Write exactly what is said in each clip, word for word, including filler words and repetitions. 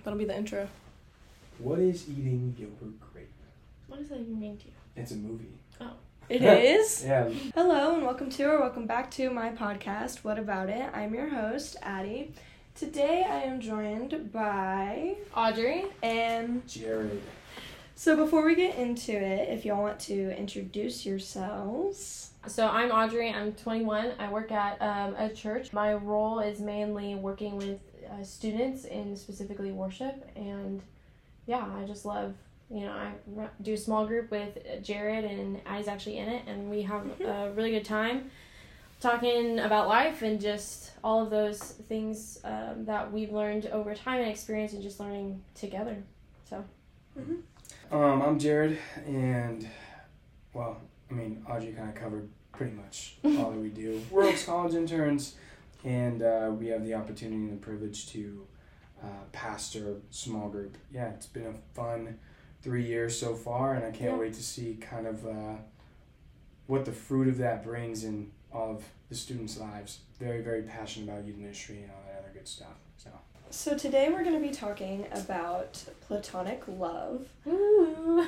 That'll be the intro. What is eating Gilbert Grape? What does that even mean to you? It's a movie. Oh. It is? Yeah. Hello and welcome to or welcome back to my podcast, What About It? I'm your host, Addie. Today I am joined by Audrey and Jared. So before we get into it, if y'all want to introduce yourselves. So I'm Audrey. I'm twenty-one. I work at um, a church. My role is mainly working with uh, students in specifically worship. And yeah, I just love, you know, I r- do a small group with Jared, and Addie's actually in it. And we have Mm-hmm. a really good time talking about life and just all of those things um, that we've learned over time and experience and just learning together. So. Mm-hmm. Um, I'm Jared, and, well, I mean, Audrey kind of covered pretty much all that we do. We're ex-college interns, and uh, we have the opportunity and the privilege to uh, pastor small group. Yeah, it's been a fun three years so far, and I can't Yeah. wait to see kind of uh, what the fruit of that brings in all of the students' lives. Very, very passionate about youth ministry and all that other good stuff. So. So today we're going to be talking about platonic love. Ooh.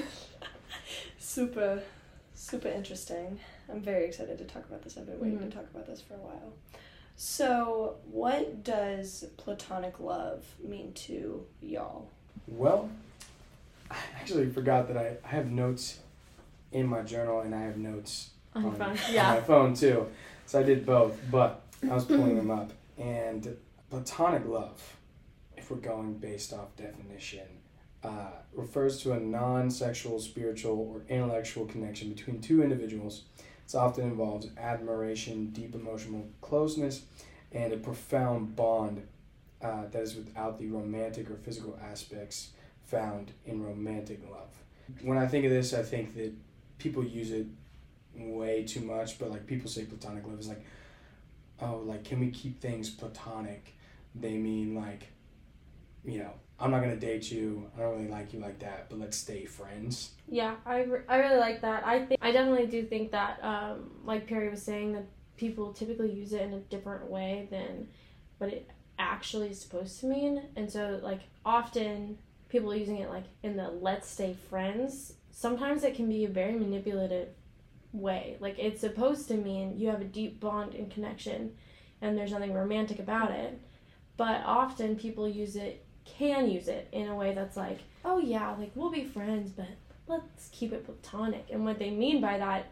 super, super interesting. I'm very excited to talk about this. I've been waiting Mhm. to talk about this for a while. So, what does platonic love mean to y'all? Well, I actually forgot that I, I have notes in my journal and I have notes On your on, phone. on Yeah. my phone too. So I did both, but I was pulling them up. And platonic love, if we're going based off definition, uh, refers to a non-sexual, spiritual, or intellectual connection between two individuals. It often involves admiration, deep emotional closeness, and a profound bond uh, that is without the romantic or physical aspects found in romantic love. When I think of this, I think that people use it way too much, but like people say platonic love is like, oh, like, can we keep things platonic? They mean like, you know, I'm not going to date you, I don't really like you like that, but let's stay friends. Yeah, I, re- I really like that. I think I definitely do think that, um, like Perry was saying, that people typically use it in a different way than what it actually is supposed to mean. And so, like, often people are using it, like, in the let's stay friends. Sometimes it can be a very manipulative way. Like, it's supposed to mean you have a deep bond and connection and there's nothing romantic about it. But often people use it, can use it in a way that's like, oh yeah, like, we'll be friends, but let's keep it platonic. And what they mean by that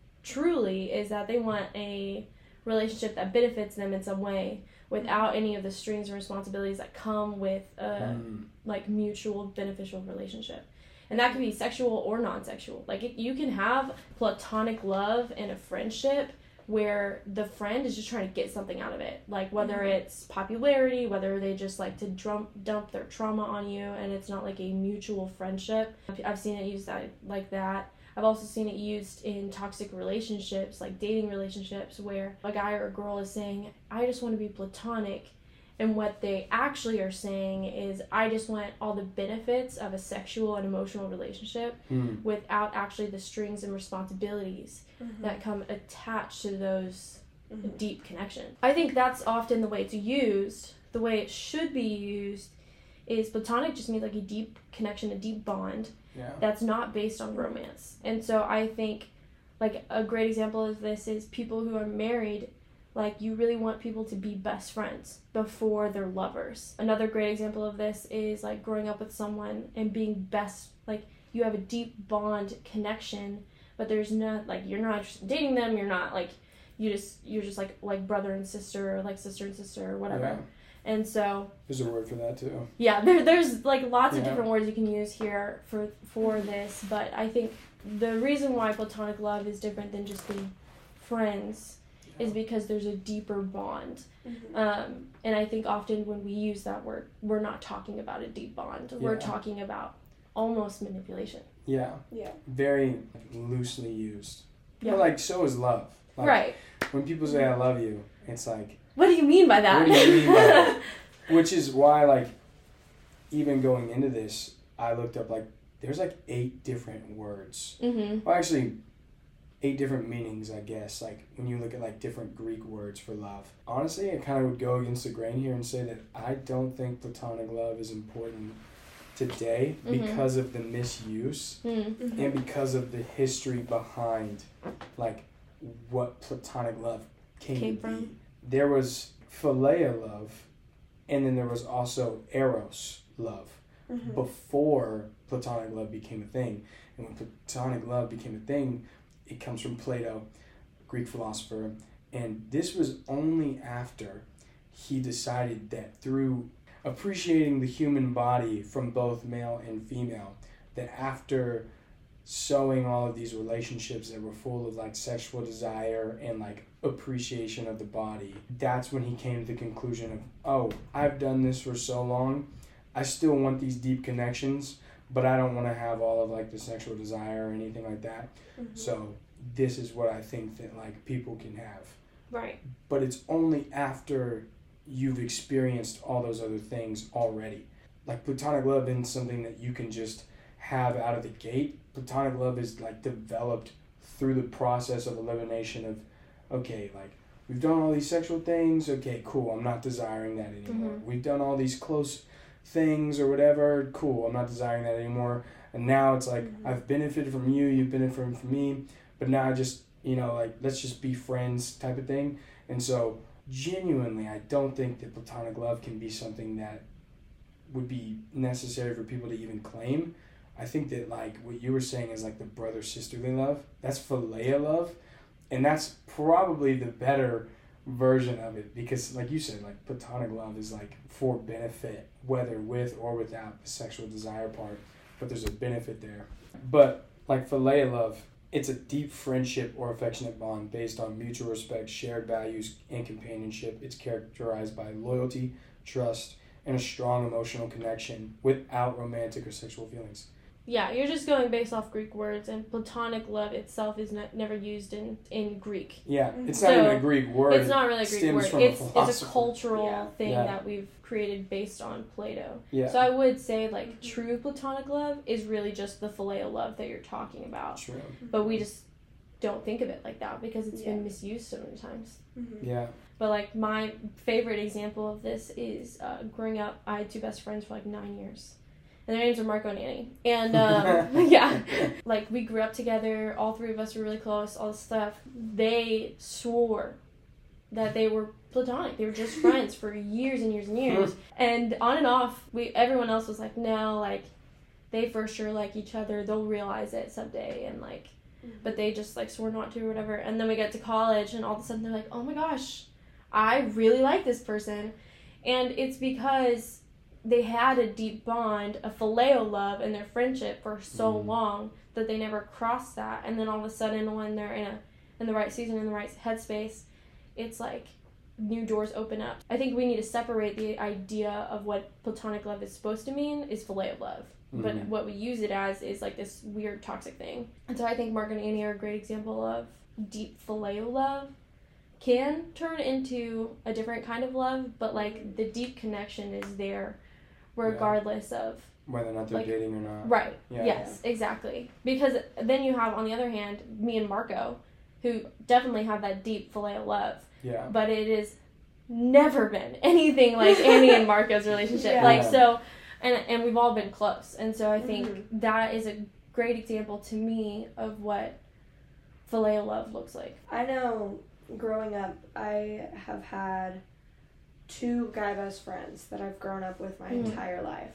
truly is that they want a relationship that benefits them in some way without any of the strings and responsibilities that come with a Mm. like mutual beneficial relationship. And that can be sexual or non-sexual. Like, it, you can have platonic love and a friendship where the friend is just trying to get something out of it. Like, whether Mhm. it's popularity, whether they just like to drum, dump their trauma on you, and it's not like a mutual friendship. I've seen it used that, like that. I've also seen it used in toxic relationships, like dating relationships, where a guy or a girl is saying, I just want to be platonic. And what they actually are saying is, I just want all the benefits of a sexual and emotional relationship Mm. without actually the strings and responsibilities Mm-hmm. that come attached to those Mm-hmm. deep connections. I think that's often the way it's used. The way it should be used is platonic just means like a deep connection, a deep bond Yeah. that's not based on romance. And so I think, like, a great example of this is people who are married. Like, you really want people to be best friends before they're lovers. Another great example of this is, like, growing up with someone and being best, like, you have a deep bond connection, but there's not, like, you're not interested in dating them, you're not, like, you just, you're just, like, like brother and sister, or, like, sister and sister, or whatever. Yeah. And so, There's a word for that too. yeah, there, there's, like, lots of Yeah. different words you can use here for, for this, but I think the reason why platonic love is different than just being friends is because there's a deeper bond. Mm-hmm. Um, and I think often when we use that word, we're not talking about a deep bond. We're Yeah. talking about almost manipulation. Yeah. Yeah. Very loosely used. Yeah. But like, so is love. Like, Right. When people say I love you, it's like, What do you mean by that? what do you mean by that? Which is why, like, even going into this, I looked up, like, there's like eight different words. Mm-hmm. Well, actually, eight different meanings, I guess, like when you look at like different Greek words for love. Honestly, I kind of would go against the grain here and say that I don't think platonic love is important today Mm-hmm. because of the misuse Mm-hmm. and because of the history behind like what platonic love came, Came to from. be. There was philia love, and then there was also eros love Mhm. before platonic love became a thing. And when platonic love became a thing, it comes from Plato, Greek philosopher, and this was only after he decided that through appreciating the human body from both male and female, that after sowing all of these relationships that were full of like sexual desire and like appreciation of the body, that's when he came to the conclusion of, oh, I've done this for so long, I still want these deep connections, but I don't want to have all of like the sexual desire or anything like that. Mhm. So this is what I think that like people can have. Right. But it's only after you've experienced all those other things already. Like platonic love isn't something that you can just have out of the gate. Platonic love is like developed through the process of elimination of, okay, like we've done all these sexual things, okay, cool, I'm not desiring that anymore. Mhm. We've done all these close things or whatever, cool, I'm not desiring that anymore. And now it's like, Mhm. I've benefited from you, you've benefited from me, but now I just, you know, like, let's just be friends type of thing. And so, genuinely, I don't think that platonic love can be something that would be necessary for people to even claim. I think that, like, what you were saying is, like, the brother-sisterly love. That's philia love. And that's probably the better version of it because, like you said, like, platonic love is, like, for benefit, whether with or without the sexual desire part. But there's a benefit there. But, like, philia love, it's a deep friendship or affectionate bond based on mutual respect, shared values, and companionship. It's characterized by loyalty, trust, and a strong emotional connection without romantic or sexual feelings. Yeah, you're just going based off Greek words, and platonic love itself is not, never used in, in Greek. Yeah, it's not So, even a Greek word. It's not really a Greek stems word. from a It's it's a philosopher. cultural Yeah. thing Yeah. that we've created based on Plato. Yeah, So I would say like Mhm. true platonic love is really just the phileo love that you're talking about. true. But we just don't think of it like that because it's Yeah. been misused so many times. Mhm. Yeah, But like my favorite example of this is uh, growing up, I had two best friends for like nine years. And their names are Marco and Annie. And um, yeah, like we grew up together. All three of us were really close, all this stuff. They swore that they were platonic. They were just friends for years and years and years. And on and off, we everyone else was like, no, like they for sure like each other. They'll realize it someday. And like, but they just like swore not to or whatever. And then we get to college and all of a sudden they're like, oh my gosh, I really like this person. And it's because they had a deep bond, a phileo love in their friendship for so Mm. long that they never crossed that. And then all of a sudden when they're in a in the right season, in the right headspace, it's like new doors open up. I think we need to separate the idea of what platonic love is supposed to mean is phileo love. But Mhm. what we use it as is like this weird toxic thing. And so I think Mark and Annie are a great example of deep phileo love can turn into a different kind of love, but like the deep connection is there regardless of whether or not they're Like- dating or not. right. Yeah. Yes, exactly. Because then you have on the other hand me and Marco who definitely have that deep phileo love, Yeah. but it has never been anything like Annie and Marco's relationship. Yeah. Like so and and we've all been close. And so I think Mhm. that is a great example to me of what phileo love looks like. I know growing up, I have had two guy best friends that I've grown up with my Mhm. entire life.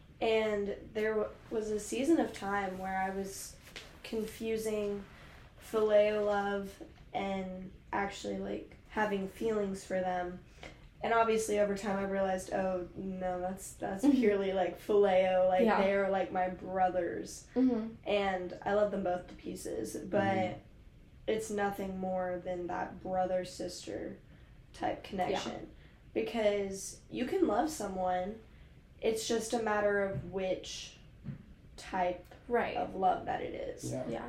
And there w- was a season of time where I was confusing phileo love and actually like having feelings for them. And obviously over time I realized, oh no, that's that's Mhm. purely like phileo, like Yeah. they're like my brothers. Mm-hmm. And I love them both to pieces, but Mhm. it's nothing more than that brother sister type connection. Because you can love someone, it's just a matter of which type Right. of love that it is. Yeah. Yeah.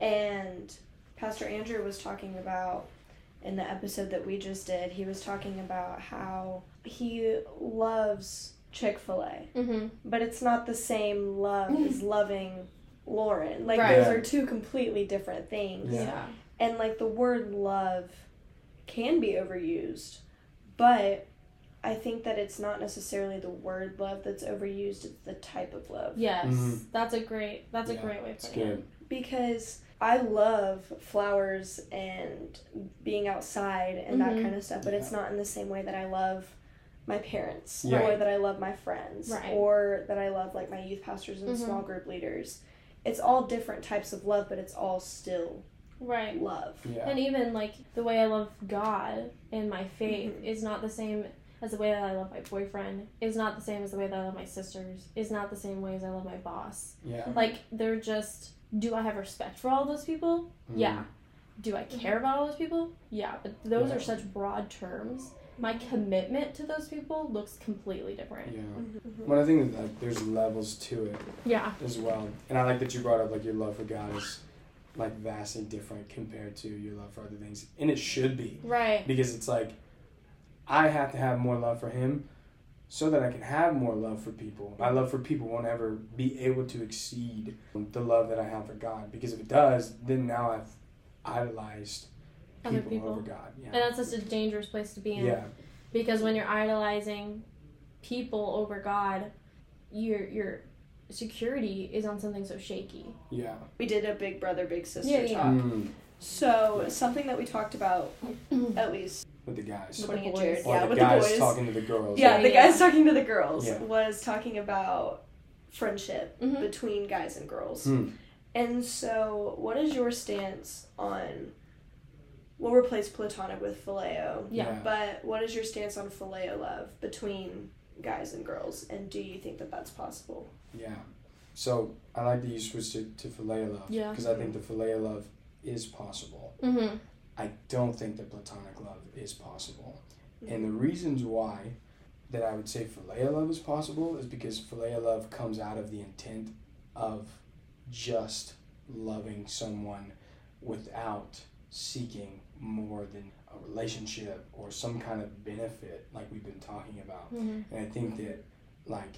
And Pastor Andrew was talking about in the episode that we just did, he was talking about how he loves Chick-fil-A, Mm-hmm. but it's not the same love as loving Lauren. Like Right. those Yeah. are two completely different things. Yeah. Yeah. And like the word love can be overused, but I think that it's not necessarily the word love that's overused, it's the type of love. Yes, Mhm. that's a great that's a Yeah, great way of It's putting good. it. Because I love flowers and being outside and that Mhm. kind of stuff, but it's Yeah. not in the same way that I love my parents Yeah. or that I love my friends Right. or that I love like my youth pastors and Mhm. small group leaders. It's all different types of love, but it's all still Right. love. Yeah. And even like the way I love God and my faith Mhm. is not the same as the way that I love my boyfriend, is not the same as the way that I love my sisters, is not the same way as I love my boss. Yeah. Like they're just, do I have respect for all those people? Mm. Yeah. Do I care about all those people? Yeah. But those Yeah. are such broad terms. My commitment to those people looks completely different. Yeah. Mhm. One of the things that like, there's levels to it Yeah. as well, and I like that you brought up like your love for God is like vastly different compared to your love for other things, and it should be Right. because it's like I have to have more love for Him so that I can have more love for people. My love for people won't ever be able to exceed the love that I have for God, because if it does, then now I've idolized Other people, people. over God. Yeah. And that's such a dangerous place to be in. Yeah. Because when you're idolizing people over God, your your security is on something so shaky. Yeah. We did a big brother, big sister Yeah, yeah. talk. Mm, So something that we talked about, at least with the guys. With Tony the and boys. Jared, Or yeah, the with guys the boys. talking to the girls. Yeah, Yeah, the yeah. guys talking to the girls Yeah. was talking about friendship Mhm. between guys and girls. Hmm. And so, what is your stance on? We'll replace platonic with phileo. Yeah. But what is your stance on phileo love between guys and girls? And do you think that that's possible? Yeah. So I like that you switched it to phileo love. Yeah. Because I think the phileo love is possible. Mm-hmm. I don't think that platonic love is possible. And the reasons why that I would say phileo love is possible is because phileo love comes out of the intent of just loving someone without seeking more than a relationship or some kind of benefit like we've been talking about. Mm-hmm. And I think that, like,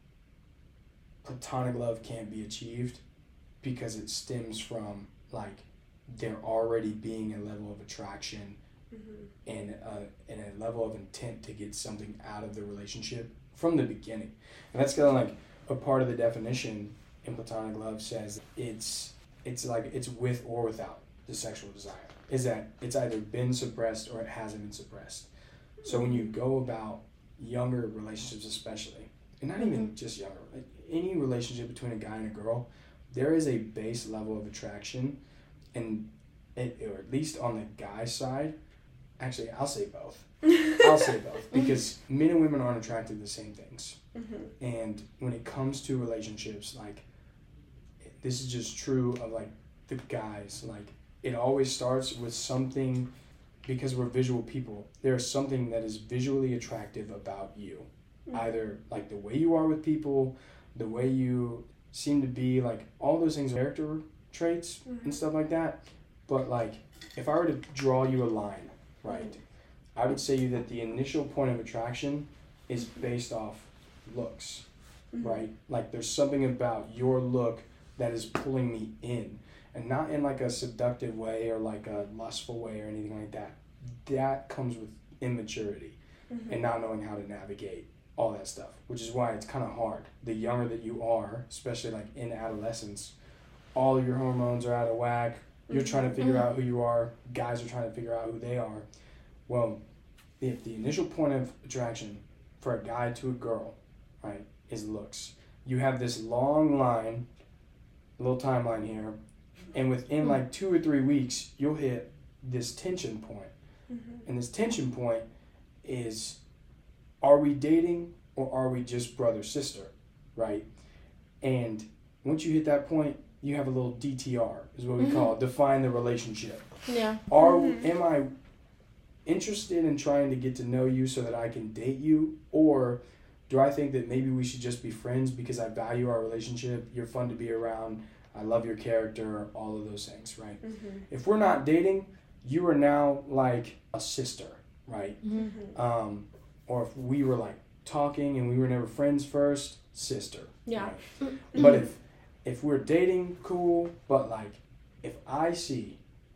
platonic love can't be achieved because it stems from, like, there already being a level of attraction Mm-hmm. and a, and a level of intent to get something out of the relationship from the beginning. And that's kind of like a part of the definition in platonic love says it's it's like it's with or without the sexual desire. Is that it's either been suppressed or it hasn't been suppressed. So when you go about younger relationships especially, and not even just younger, like any relationship between a guy and a girl, there is a base level of attraction, and it, or at least on the guy side, actually I'll say both. I'll say both because men and women aren't attracted to the same things. Mm-hmm. And when it comes to relationships, like, this is just true of like the guys, like it always starts with something, because we're visual people. There's something that is visually attractive about you. Mm-hmm. Either like the way you are with people, the way you seem to be, like all those things are character traits Mm-hmm. and stuff like that. But like if I were to draw you a line, right, I would say that the initial point of attraction is based off looks, Mm-hmm. right? Like there's something about your look that is pulling me in, and not in like a seductive way or like a lustful way or anything like that. That comes with immaturity Mm-hmm. and not knowing how to navigate all that stuff, which is why it's kind of hard. The younger that you are, especially like in adolescence, all of your hormones are out of whack. You're trying to figure Mhm. out who you are. Guys are trying to figure out who they are. Well, if the initial point of attraction for a guy to a girl, right, is looks, you have this long line, little timeline here, and within like two or three weeks, you'll hit this tension point. Mm-hmm. And this tension point is, are we dating or are we just brother sister, right? And once you hit that point, you have a little D T R, is what we call it, define the relationship. Yeah. Are Mhm. am I interested in trying to get to know you so that I can date you, or do I think that maybe we should just be friends because I value our relationship, you're fun to be around, I love your character, all of those things, right? Mm-hmm. If we're not dating, you are now like a sister, right? Mm-hmm. Um, or if we were like talking and we were never friends first, sister. Yeah. right? But if if we're dating, cool. But like, if I see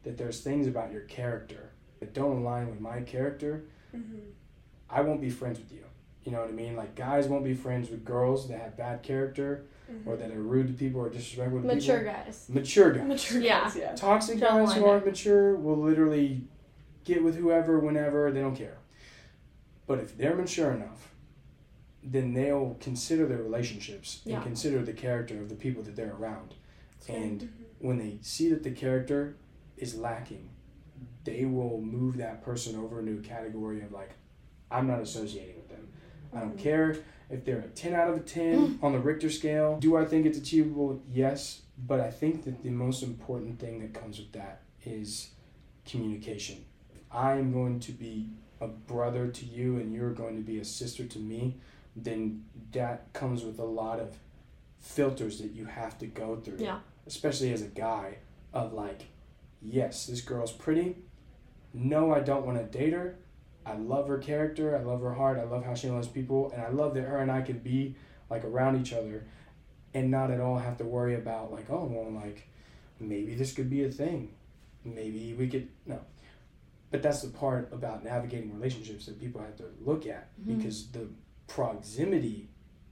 that there's things about your character that don't align with my character, Mm-hmm. I won't be friends with you. You know what I mean? Like, guys won't be friends with girls that have bad character Mm-hmm. or that are rude to people or disrespectful to Mature people. guys. Mature guys. Mature Yeah. guys, yeah. Toxic Draw the guys line who aren't there. mature will literally get with whoever, whenever, they don't care. But if they're mature enough, then they'll consider their relationships and Yeah. consider the character of the people that they're around. And Mm-hmm. when they see that the character is lacking, they will move that person over into a category of like, I'm not associating with them. I don't Mhm. care if they're a ten out of a ten on the Richter scale. Do I think it's achievable? Yes. But I think that the most important thing that comes with that is communication. If I'm going to be a brother to you and you're going to be a sister to me, then that comes with a lot of filters that you have to go through. Yeah. Especially as a guy, of like, yes, this girl's pretty. No, I don't want to date her. I love her character. I love her heart. I love how she loves people. And I love that her and I could be like around each other and not at all have to worry about like, oh, well, like maybe this could be a thing. Maybe we could, no. But that's the part about navigating relationships that people have to look at Mhm. because the proximity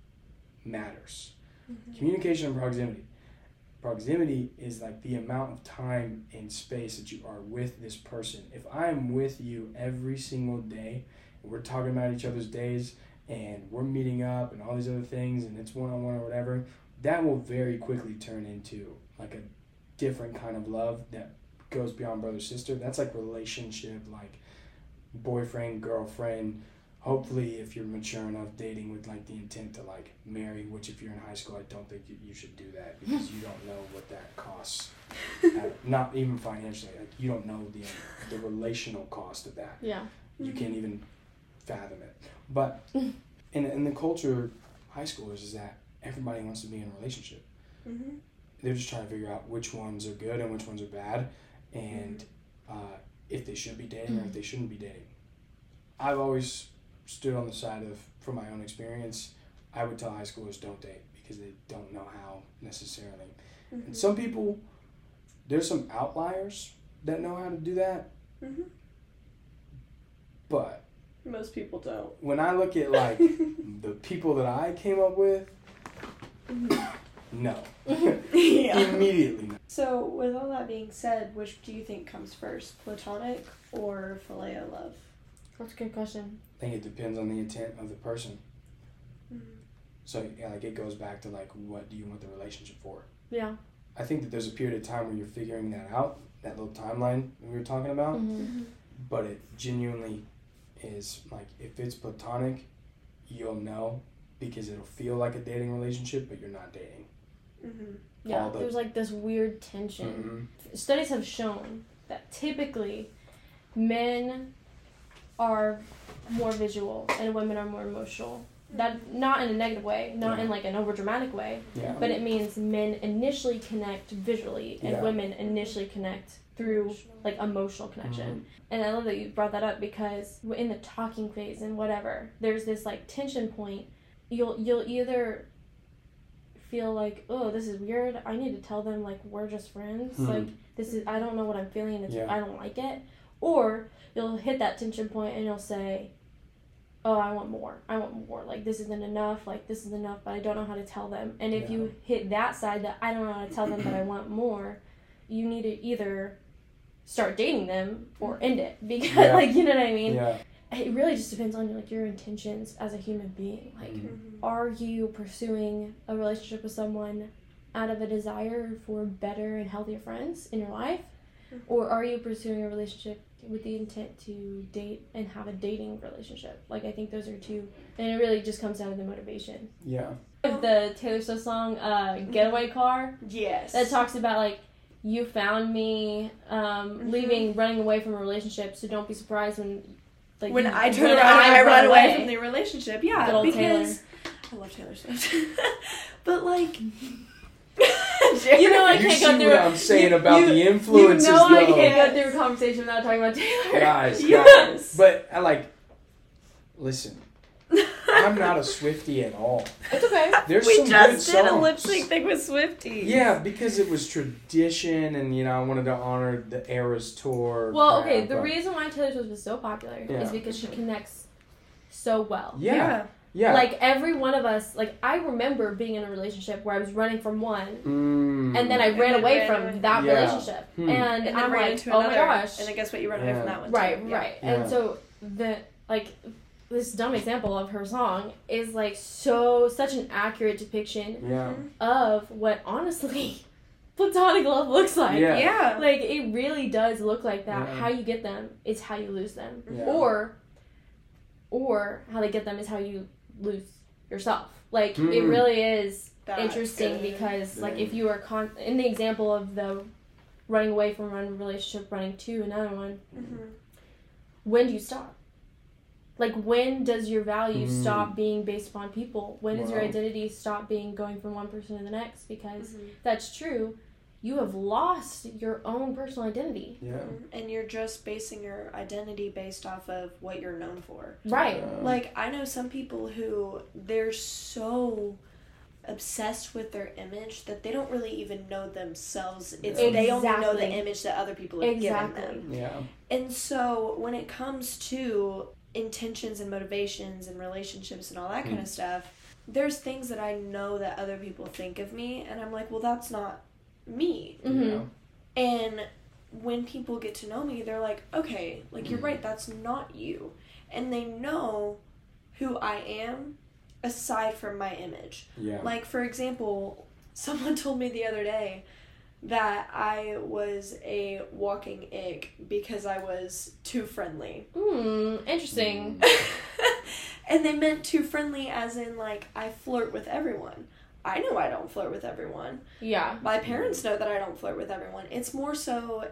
matters. Mm-hmm. Communication and proximity. Proximity is like the amount of time and space that you are with this person. If I'm with you every single day, and we're talking about each other's days, and we're meeting up and all these other things, and it's one-on-one or whatever, that will very quickly turn into like a different kind of love that goes beyond brother-sister. That's like relationship, like boyfriend, girlfriend. Hopefully, if you're mature enough, dating with like the intent to like marry, which if you're in high school, I don't think you, you should do that because you don't know what that costs. Uh, not even financially, like you don't know the the relational cost of that. Yeah. You can't even fathom it. But in in the culture, high schoolers is that everybody wants to be in a relationship. Mm-hmm. They're just trying to figure out which ones are good and which ones are bad, and uh, if they should be dating or if they shouldn't be dating. I've always stood on the side of, from my own experience, I would tell high schoolers don't date because they don't know how necessarily. Mm-hmm. And some people, there's some outliers that know how to do that, Mm-hmm. but Most people don't. when I look at like the people that I came up with, no. Yeah. Immediately no. So, with all that being said, which do you think comes first, platonic or phileo love? That's a good question. I think it depends on the intent of the person. Mm-hmm. So yeah, like it goes back to like, what do you want the relationship for? Yeah. I think that there's a period of time where you're figuring that out, that little timeline we were talking about, Mm-hmm. but it genuinely is like, if it's platonic, you'll know because it'll feel like a dating relationship, but you're not dating. Mm-hmm. Yeah. All the- There's like this weird tension. Mm-hmm. Studies have shown that typically men are more visual and women are more emotional. That not in a negative way, not Yeah. in like an over dramatic way, Yeah. but it means men initially connect visually and Yeah. women initially connect through like emotional connection. And I love that you brought that up because in the talking phase and whatever, there's this like tension point. You'll you'll either feel like, oh, this is weird. I need to tell them like we're just friends. Hmm. Like this is I don't know what I'm feeling and it's, Yeah. I don't like it. Or you'll hit that tension point and you'll say, oh, I want more. I want more. Like, this isn't enough. Like, this is enough, but I don't know how to tell them. And if Yeah. you hit that side that I don't know how to tell them that I want more, you need to either start dating them or end it. Because, Yeah. like, you know what I mean? Yeah. It really just depends on, like, your intentions as a human being. Like, Mhm. Mm-hmm. are you pursuing a relationship with someone out of a desire for better and healthier friends in your life? Mhm. Or are you pursuing a relationship with the intent to date and have a dating relationship? Like, I think those are two. And it really just comes down to the motivation. Yeah. The Taylor Swift song, uh, Getaway Car, Yes. that talks about, like, you found me um, Mhm. leaving, running away from a relationship, so don't be surprised when, like, when you- I turn when around and I run away away from the relationship. Yeah, Good old because I love Taylor Swift. But like, You know I You can't see go through what I'm saying you- about you- the influences, You know I though. can't Yes. go through a conversation without talking about Taylor. Guys, Yes. guys. But I like, listen, I'm not a Swiftie at all. It's okay. There's we some just good did a songs. lip sync thing with Swifties. Yeah, because it was tradition, and you know, I wanted to honor the Eras tour. Well, crap, okay, the but- reason why Taylor Swift is so popular Yeah. is because she connects so well. Yeah, yeah. yeah. Like, every one of us, like, I remember being in a relationship where I was running from one, Mm. and then I And ran then away ran from away. that Yeah. relationship. Hmm. And, And then I'm ran like, into oh another, my gosh. and then guess what? You run away Yeah. from that one. Right, too. Yeah. right. Yeah. And so, the, like, this dumb example of her song is, like, so, such an accurate depiction Yeah. of what, honestly, platonic love looks like. Yeah. Yeah. Like, it really does look like that. Yeah. How you get them is how you lose them. Yeah. Or, or how they get them is how you lose yourself. Like, it Mm. really is That's interesting good. because, like, Yeah. if you are con- in the example of the running away from one relationship, running to another one, Mhm. when do you stop? Like, when does your value Mm. stop being based upon people? When does your Wow. identity stop being going from one person to the next? Because Mhm. that's true. You have lost your own personal identity. Yeah. And you're just basing your identity based off of what you're known for. Right. Yeah. Like, I know some people who they're so obsessed with their image that they don't really even know themselves. It's they only know the Exactly. image that other people have Exactly. given them. Yeah. And so when it comes to intentions and motivations and relationships and all that kind Mm. of stuff, there's things that I know that other people think of me, and I'm like, well, that's not me. Mhm. Yeah. And when people get to know me, they're like, okay, like, you're Mhm. right, that's not you. And they know who I am aside from my image. Yeah. Like, for example, someone told me the other day that I was a walking ick because I was too friendly. Hmm. Interesting. And they meant too friendly as in, like, I flirt with everyone. I know I don't flirt with everyone. Yeah. My parents know that I don't flirt with everyone. It's more so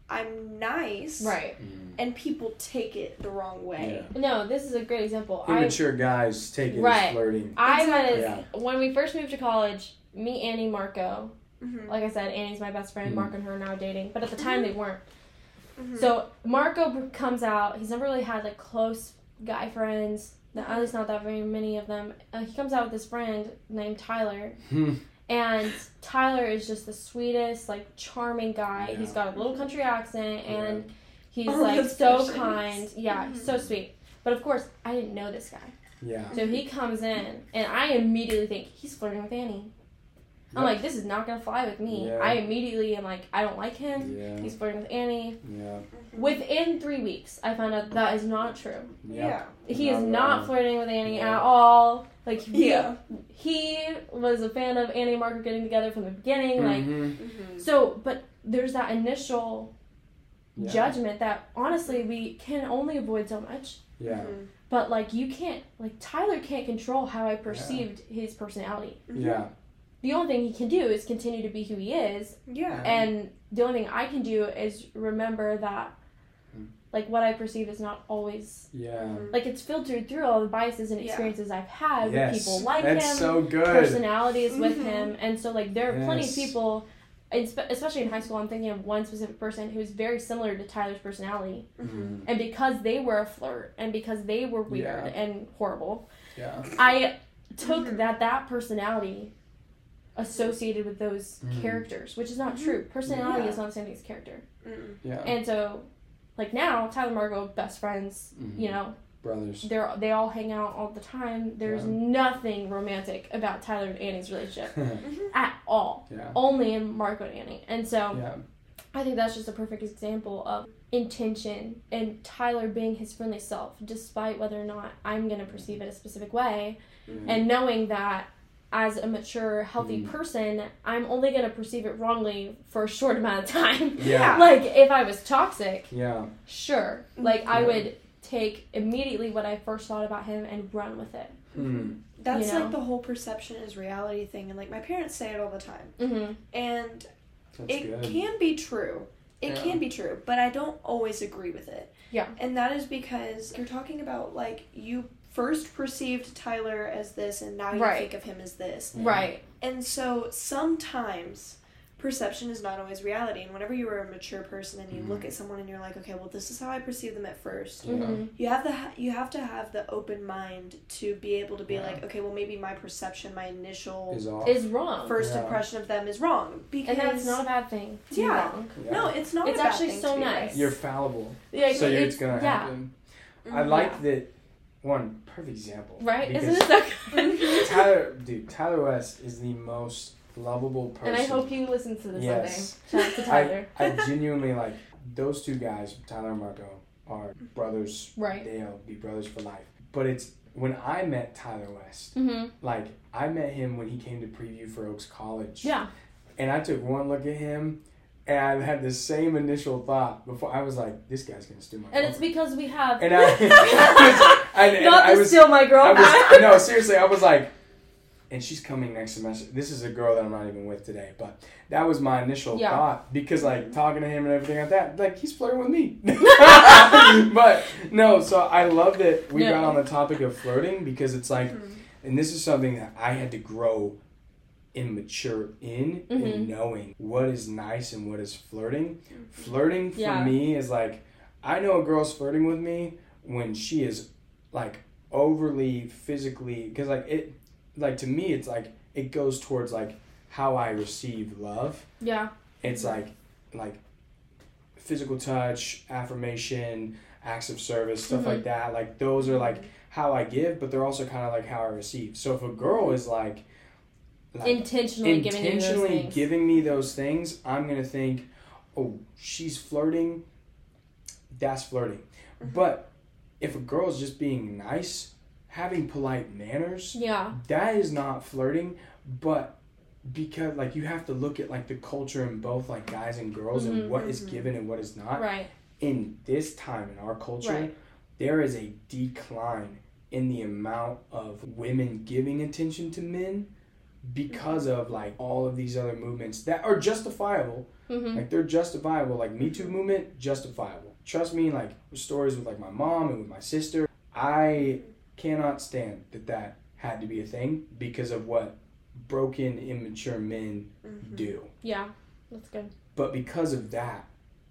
I'm nice. Right. Mm. And people take it the wrong way. No, this is a great example. I Immature guys take it Right. as flirting. I was Yeah. when we first moved to college. Me, Annie, Marco. Mm-hmm. Like I said, Annie's my best friend. Mhm. Marco and her are now dating, but at the time they weren't. Mm-hmm. So Marco comes out. He's never really had like close guy friends. At least not that very many of them. Uh, he comes out with this friend named Tyler, Hmm. and Tyler is just the sweetest, like charming guy. Yeah. He's got a little country accent, and he's Oh, like that's so precious. kind. Yeah, he's so sweet. But of course, I didn't know this guy. Yeah. So he comes in, and I immediately think he's flirting with Annie. I'm Yep. like, this is not gonna fly with me. Yeah. I immediately am like, I don't like him. Yeah. He's flirting with Annie. Yeah. Within three weeks, I found out that is not true. Yeah. He is Not at not all. flirting with Annie Yeah. at all. Like, he, Yeah. he was a fan of Annie and Marco getting together from the beginning. Like, Mhm. Mm-hmm. so, but there's that initial Yeah. judgment that honestly we can only avoid so much. Yeah. Mm-hmm. But like, you can't, like, Tyler can't control how I perceived his personality. Yeah. The only thing he can do is continue to be who he is, Yeah. and the only thing I can do is remember that, Mm. like, what I perceive is not always, Yeah. like, it's filtered through all the biases and Yeah. experiences I've had Yes. with people like That's him, so good. personalities with Mhm. him, and so, like, there are plenty of Yes. people, and spe- especially in high school, I'm thinking of one specific person who is very similar to Tyler's personality, Mhm. and because they were a flirt, and because they were weird Yeah. and horrible, Yeah. I took Mhm. that that personality associated with those Mhm. characters, which is not Mhm. true. Personality Yeah. is not the same thing as character. Mm-mm. Yeah. And so, like now, Tyler and Margot, best friends, Mhm. you know, Brothers. they're they all hang out all the time. There's Yeah. nothing romantic about Tyler and Annie's relationship Mm-hmm. at all. Yeah. Only in Margot and Annie. And so, Yeah. I think that's just a perfect example of intention and Tyler being his friendly self, despite whether or not I'm going to perceive it a specific way. Mm-hmm. And knowing that as a mature, healthy Mm. person, I'm only going to perceive it wrongly for a short amount of time. Yeah. Like, if I was toxic, Yeah. sure. Like, I Yeah. would take immediately what I first thought about him and run with it. Mm. That's You know? like the whole perception is reality thing, and like my parents say it all the time, Mm-hmm. and That's it good. can be true. It Yeah. can be true, but I don't always agree with it. Yeah. And that is because you're talking about, like, you first perceived Tyler as this, and now you Right. think of him as this. Yeah. Right. And so sometimes perception is not always reality. And whenever you are a mature person and you Mm-hmm. look at someone and you're like, okay, well, this is how I perceive them at first. Yeah. Mm-hmm. You have to ha- you have to have the open mind to be able to be Yeah. like, okay, well, maybe my perception, my initial Is off. Is wrong. first Yeah. impression of them is wrong. Because And that's not a bad thing. To Yeah. be wrong. Yeah. no, it's not. It's a bad actually thing so to be nice. right. You're fallible. Like, so you're, it's, it's gonna yeah. happen. I Mhm. like Yeah. that. One perfect example. Right? because Isn't it so good? Tyler, dude, Tyler West is the most lovable person. And I hope he listens to this Yes. someday. Shout out to Tyler. I, I genuinely like those two guys, Tyler and Marco, are brothers. Right. They'll be brothers for life. But it's when I met Tyler West, Mm-hmm. like I met him when he came to preview for Oaks College. Yeah. And I took one look at him, and I had the same initial thought before. I was like, "This guy's gonna steal my." And it's girlfriend." because we have. And I, and, and Not I to was, steal my I girlfriend. was, no, seriously, I was like, and she's coming next semester. This is a girl that I'm not even with today, but that was my initial Yeah. thought because, like, talking to him and everything like that, like he's flirting with me. But no, so I love that we Yeah. got on the topic of flirting because it's like, Mhm. and this is something that I had to grow and mature in, Mhm. in knowing what is nice and what is flirting. Flirting for Yeah. me is like, I know a girl's flirting with me when she is like overly physically, because like it, like to me, it's like it goes towards like how I receive love. Yeah. It's like, like physical touch, affirmation, acts of service, stuff Mhm. like that. Like those are like how I give, but they're also kind of like how I receive. So if a girl is like, like Intentionally, giving you those intentionally things. giving me those things, I'm gonna think, oh, she's flirting. That's flirting. Mhm. But if a girl is just being nice, having polite manners, Yeah. that is not flirting. But because like you have to look at like the culture in both like guys and girls Mhm, and what is mhm. given and what is not. Right. In this time in our culture, Right. there is a decline in the amount of women giving attention to men because of like all of these other movements that are justifiable. Mm-hmm. Like they're justifiable. Like Me Too movement, justifiable. Trust me, like stories with like my mom and with my sister, I cannot stand that that had to be a thing because of what broken, immature men Mhm. do. Yeah. That's good. But because of that,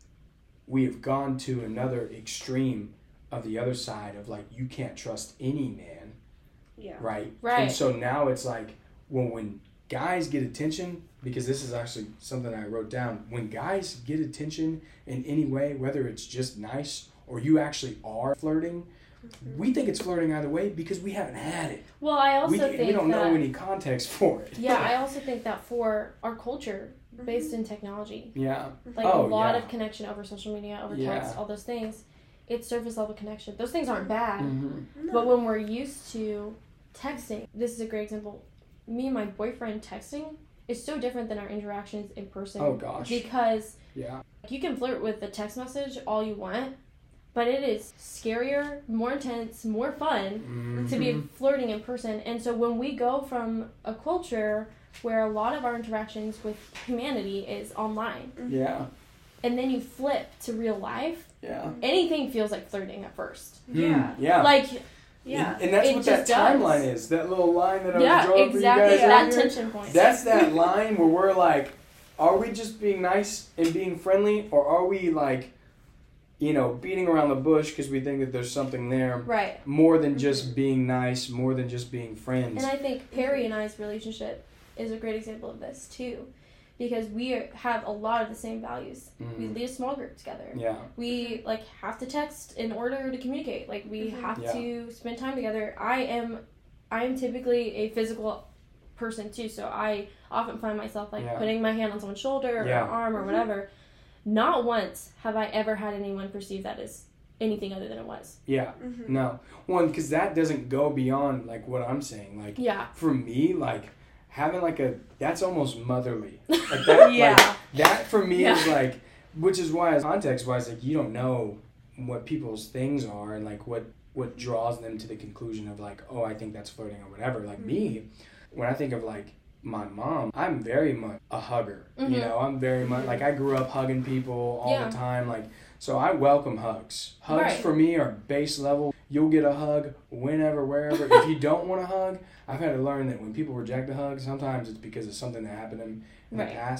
we have gone to another extreme of the other side of like you can't trust any man, Yeah. right? Right. And so now it's like, well, when guys get attention, because this is actually something I wrote down, when guys get attention in any way, whether it's just nice or you actually are flirting, Mhm. we think it's flirting either way because we haven't had it. Well, I also We, think we don't that. know any context for it. Yeah, I also think that for our culture, based Mhm. in technology, Yeah. like Oh, a lot yeah. of connection over social media, over Yeah. text, all those things, it's surface level connection. Those things aren't bad. Mm-hmm. No. But when we're used to texting, this is a great example. Me and my boyfriend texting is so different than our interactions in person. Oh, gosh. Because Yeah. you can flirt with a text message all you want, but it is scarier, more intense, more fun to be Mhm. flirting in person. And so when we go from a culture where a lot of our interactions with humanity is online, Yeah. and then you flip to real life, Yeah. anything feels like flirting at first. Yeah. Hmm, yeah. Like, Yeah. And, and that's It what that just does. timeline is. That little line that I was yeah, drawing exactly. for you guys That earlier. tension point. That's that line where we're like, are we just being nice and being friendly, or are we like, you know, beating around the bush because we think that there's something there Right. more than just Mhm. being nice, more than just being friends? And I think Perry and I's relationship is a great example of this too, because we are, have a lot of the same values. We Mhm. lead a small group together. Yeah. We like have to text in order to communicate. Like we Mhm. have Yeah. to spend time together. I am, I am typically a physical person too, so I often find myself like Yeah. putting my hand on someone's shoulder or Yeah. arm or Mhm. whatever. Not once have I ever had anyone perceive that as anything other than it was. Yeah. Mhm. No. One, because that doesn't go beyond like what I'm saying. Like Yeah. for me, like having like a that's almost motherly. Like that, Yeah. like, that for me Yeah. is like, which is why context wise, like you don't know what people's things are and like what what draws them to the conclusion of like, oh, I think that's flirting or whatever. Like me, when I think of like my mom, I'm very much a hugger. You Mhm. know, I'm very much like I grew up hugging people all Yeah. the time. Like so, I welcome hugs. Hugs Right. for me are base level. You'll get a hug whenever, wherever. If you don't want a hug, I've had to learn that when people reject a hug, sometimes it's because of something that happened in, in Right. the past.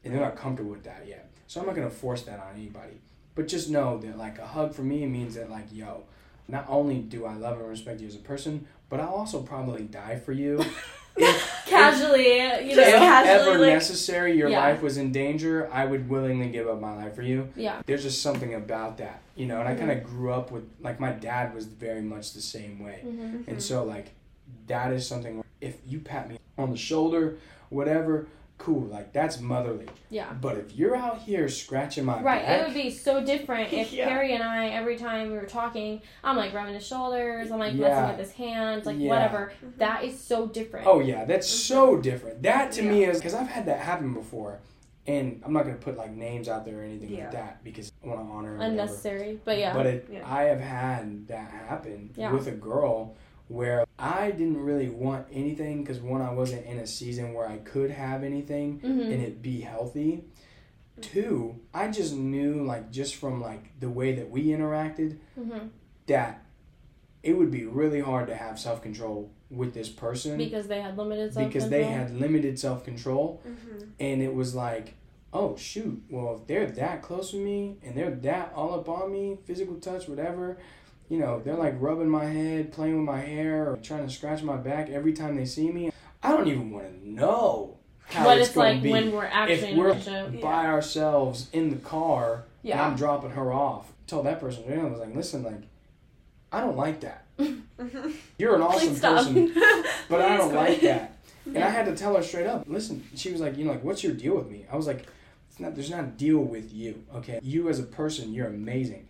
and they're not comfortable with that yet. So I'm not gonna force that on anybody. But just know that like a hug for me means that like, yo, not only do I love and respect you as a person, but I'll also probably die for you. If, Casually, you know, if casually, ever like, necessary, your yeah. life was in danger, I would willingly give up my life for you. yeah, There's just something about that, you know, and I Mhm. kind of grew up with, like, my dad was very much the same way. hmm And so, like, that is something, if you pat me on the shoulder, whatever, cool, like, that's motherly. yeah. But if you're out here scratching my Right, back, it would be so different if Yeah. Perry and I, every time we were talking, I'm like rubbing his shoulders, I'm like Yeah. messing with his hands, like Yeah. whatever. That is so different. oh yeah, that's so different. That to Yeah. me is, because I've had that happen before, and I'm not going to put, like, names out there or anything Yeah. like that, because I want to honor and whatever. Unnecessary, but yeah. But it, Yeah. I have had that happen Yeah. with a girl where I didn't really want anything because, one, I wasn't in a season where I could have anything hmm and it be healthy. Two, I just knew, like, just from, like, the way that we interacted, hmm that it would be really hard to have self-control with this person Because they had limited self-control. because they had limited self-control. Mm-hmm. And it was like, oh shoot, well, if they're that close with me and they're that all up on me, physical touch, whatever, you know, they're like rubbing my head, playing with my hair, or trying to scratch my back every time they see me. I don't even want to know how What it's, it's going like to be. when we're actually If in a we're relationship. by ourselves in the car and Yeah. I'm dropping her off, I told that person, I was like, listen, like, I don't like that. You're an awesome Please stop. person, but I don't Please like quit. that. And I had to tell her straight up, listen, she was like, you know, like, what's your deal with me? I was like, it's not, there's not a deal with you, okay? You as a person, you're amazing.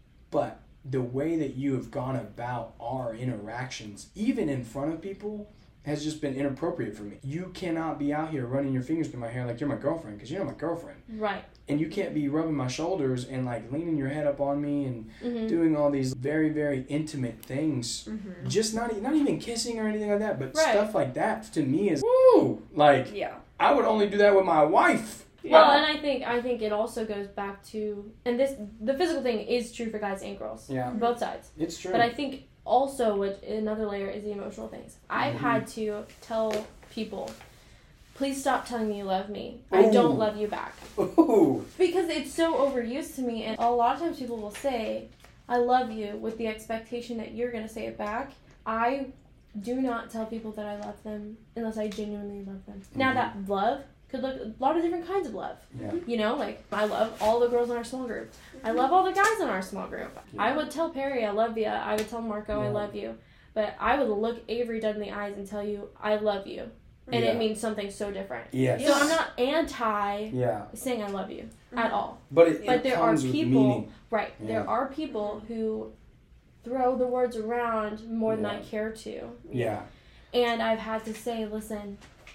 But the way that you have gone about our interactions, even in front of people, has just been inappropriate for me. You cannot be out here running your fingers through my hair like you're my girlfriend, because you're not my girlfriend. Right. And you can't be rubbing my shoulders and, like, leaning your head up on me and hmm doing all these very, very intimate things. Mm-hmm. Just not e- not even kissing or anything like that, but Right. stuff like that to me is woo. Like, Yeah. I would only do that with my wife. Well, Wow. and I think I think it also goes back to, and this the physical thing is true for guys and girls, Yeah, both sides. it's true. But I think also what another layer is the emotional things. I've Mhm. had to tell people, please stop telling me you love me. I don't Ooh. love you back. Ooh. Because it's so overused to me, and a lot of times people will say, I love you, with the expectation that you're going to say it back. I do not tell people that I love them unless I genuinely love them. Now, Mhm. that love could look a lot of different kinds of love. Yeah. You know, like, I love all the girls in our small group. I love all the guys in our small group. Yeah. I would tell Perry, I love you. I would tell Marco, I Yeah. love you. But I would look Avery dead in the eyes and tell you, I love you. And Yeah. it means something so different. Yes. So I'm not anti Yeah. saying I love you at all. But it, But it there comes are with people- meaning. Right. Yeah. There are people who throw the words around more than I Yeah. care to. Yeah. And I've had to say, listen,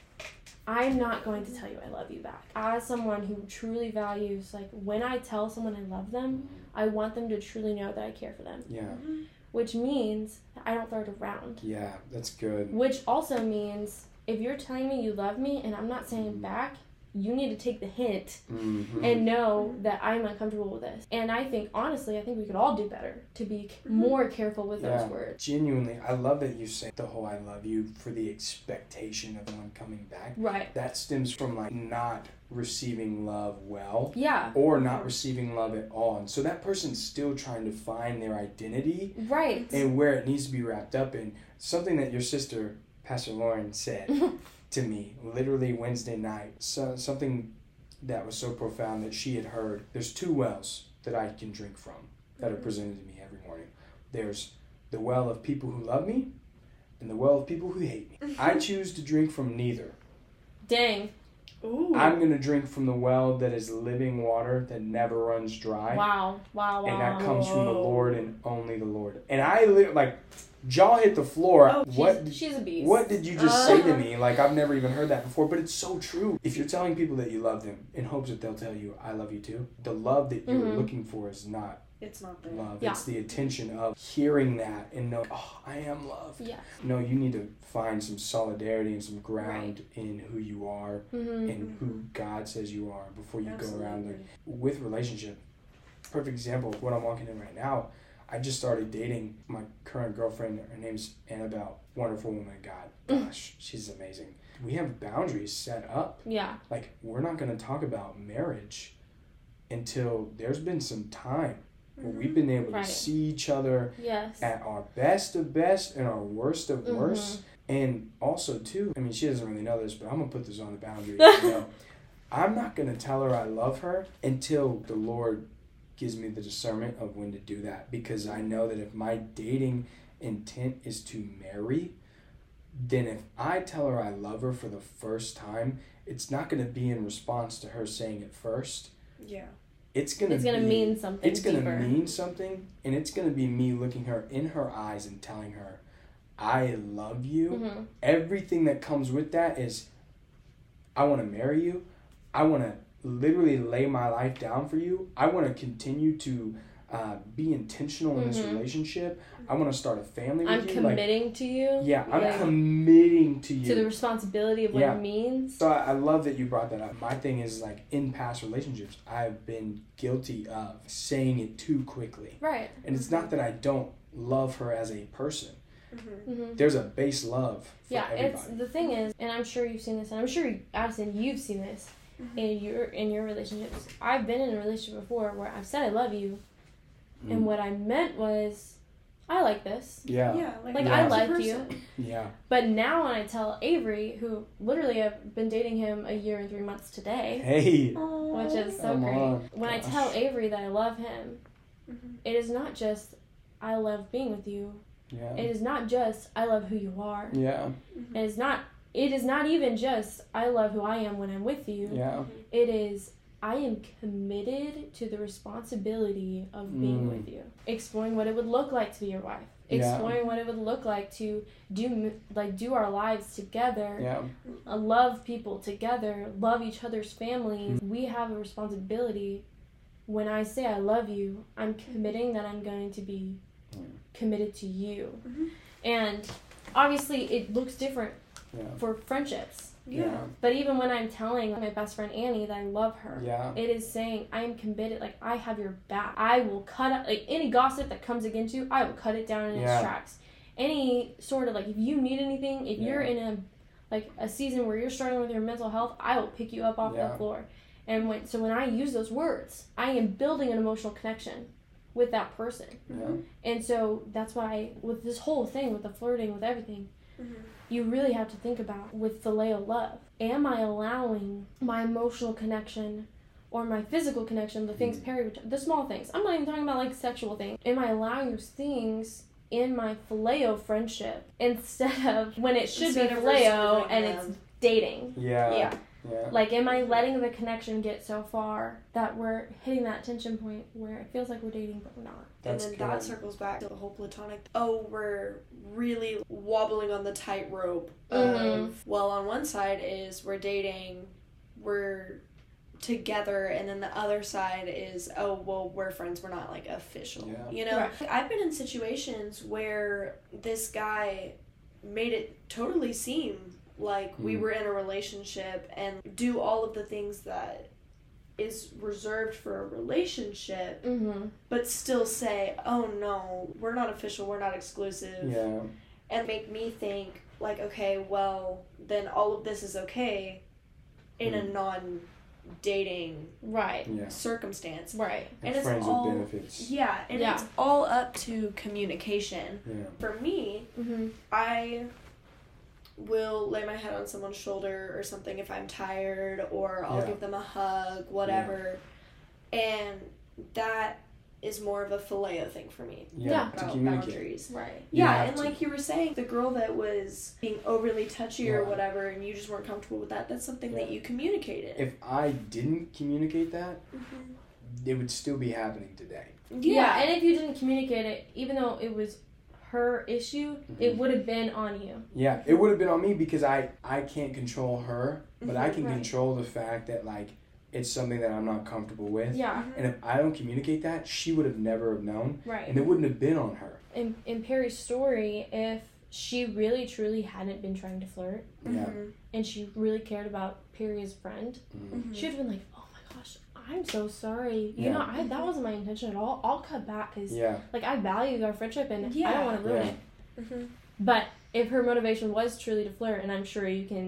I'm not going to tell you I love you back. As someone who truly values, like, when I tell someone I love them, I want them to truly know that I care for them. Yeah. Which means that I don't throw it around. Yeah. That's good. Which also means if you're telling me you love me and I'm not saying it back, you need to take the hint Mm-hmm. and know that I'm uncomfortable with this. And I think, honestly, I think we could all do better to be more careful with Yeah. those words. Genuinely, I love that you say the whole "I love you" for the expectation of someone coming back. Right. That stems from, like, not receiving love well. Yeah. Or not receiving love at all. And so that person's still trying to find their identity Right. and where it needs to be wrapped up in. Something that your sister, Pastor Lauren, said to me literally Wednesday night. So, something that was so profound that she had heard. There's two wells that I can drink from that are presented to me every morning. There's the well of people who love me and the well of people who hate me. I choose to drink from neither. Dang. Ooh. I'm going to drink from the well that is living water that never runs dry. Wow. Wow. Wow. And that comes from the Whoa. Lord and only the Lord. And I li- like jaw hit the floor. Oh, what She's, she's a beast. what did you just Uh. say to me? Like, I've never even heard that before, but it's so true. If you're telling people that you love them in hopes that they'll tell you I love you too, the love that you're Mhm. looking for is not It's not there. love. Yeah. It's the attention of hearing that and know, oh, I am loved. Yeah. No, you need to find some solidarity and some ground in who you are Mm-hmm. and who God says you are before you go around there. Absolutely. With relationship, perfect example of what I'm walking in right now. I just started dating my current girlfriend. Her name's Annabelle. Wonderful woman of God. Gosh, she's amazing. we have boundaries set up. Yeah. Like, we're not going to talk about marriage until there's been some time where we've been able Right. to see each other Yes. at our best of best and our worst of Mhm. worst. And also, too, I mean, she doesn't really know this, but I'm going to put this on the boundary. You know, I'm not going to tell her I love her until the Lord gives me the discernment of when to do that. Because I know that if my dating intent is to marry, then if I tell her I love her for the first time, it's not going to be in response to her saying it first. Yeah. It's going to It's gonna be, mean something It's going to deeper. mean something, and it's going to be me looking her in her eyes and telling her, I love you. Mm-hmm. Everything that comes with that is, I want to marry you. I want to literally lay my life down for you. I want to continue to uh, be intentional in this Mhm. relationship. I want to start a family with I'm you. committing like, to you. yeah, I'm like, committing to you. to the responsibility of what Yeah. it means. So I, I love that you brought that up. My thing is, like, in past relationships, I've been guilty of saying it too quickly. Right. And it's not that I don't love her as a person. Mm-hmm. Mm-hmm. There's a base love for Yeah, everybody. it's the thing is, and I'm sure you've seen this, and I'm sure Addison, you've seen this Mhm. in your in your relationships. I've been in a relationship before where I've said I love you, Mm. and what I meant was, I like this, Yeah. Yeah, like, like Yeah. I as a like person. you. Yeah. But now when I tell Avery, who literally I've been dating him a year and three months today, Hey. Aw. which is so Come great. on. When I Gosh. tell Avery that I love him, Mhm. it is not just I love being with you. Yeah. It is not just I love who you are. Yeah. Mhm. It is not. It is not even just I love who I am when I'm with you. Yeah. It is I am committed to the responsibility of being Mm. with you, exploring what it would look like to be your wife, Yeah. exploring what it would look like to do m- like do our lives together, Yeah. uh, love people together, love each other's families. We have a responsibility. When I say I love you, I'm committing that I'm going to be Mm. committed to you. Mhm. And obviously it looks different Yeah. for friendships. Yeah. But even when I'm telling my best friend Annie that I love her, Yeah. it is saying I am committed, like I have your back. I will cut up like any gossip that comes against you, I will cut it down in Yeah. its tracks. Any sort of like if you need anything, if you're Yeah. in a like a season where you're struggling with your mental health, I will pick you up off Yeah. the floor. And when so when I use those words, I am building an emotional connection with that person. Yeah. And so that's why with this whole thing, with the flirting, with everything, Mhm. you really have to think about with phileo love. Am I allowing my emotional connection or my physical connection, the things Mm. Perry would, the small things. I'm not even talking about like sexual things. Am I allowing those things in my phileo friendship instead of when it should Instead be of phileo reserving and them. it's dating? Yeah. Yeah. Yeah. Like, am I letting the connection get so far that we're hitting that tension point where it feels like we're dating but we're not? That's and then good. that circles back to the whole platonic. Oh, we're really wobbling on the tightrope of, Mhm. well, on one side is we're dating, we're together, and then the other side is, oh, well, we're friends, we're not like official. Yeah. You know? Right. I've been in situations where this guy made it totally seem like we Mm. were in a relationship and do all of the things that is reserved for a relationship, Mm-hmm. but still say, oh no, we're not official, we're not exclusive, Yeah. and make me think like, okay, well, then all of this is okay in a Mm. non-dating Right. Yeah. circumstance. Right. And, And it's friends all- with benefits. Yeah, and Yeah. it's all up to communication. Yeah. For me, Mm-hmm. I will lay my head on someone's shoulder or something if I'm tired, or I'll Yeah. give them a hug, whatever. And that is more of a phileo thing for me. Yeah. Yeah. To About communicate. boundaries. Right. You Yeah, have and to. like you were saying, the girl that was being overly touchy or Yeah. whatever, and you just weren't comfortable with that, that's something that Yeah. you communicated. If I didn't communicate that, Mhm. it would still be happening today. Yeah. And if you didn't communicate it, even though it was her issue, it Mhm. would have been on you. Yeah, it would have been on me because I I can't control her, but I Mhm, can right. control the fact that like it's something that I'm not comfortable with. Yeah. And if I don't communicate that, she would have never have known, Right. and it wouldn't have been on her. In in Perry's story, if she really truly hadn't been trying to flirt Yeah. Mhm. and she really cared about Perry as friend, Mm. Mhm. she would have been like, "Oh my gosh, I'm so sorry. You Yeah. know, I that wasn't my intention at all. I'll cut back because Yeah. like I value our friendship and I Yeah. don't want to ruin Yeah. it." Mhm. But if her motivation was truly to flirt, and I'm sure you can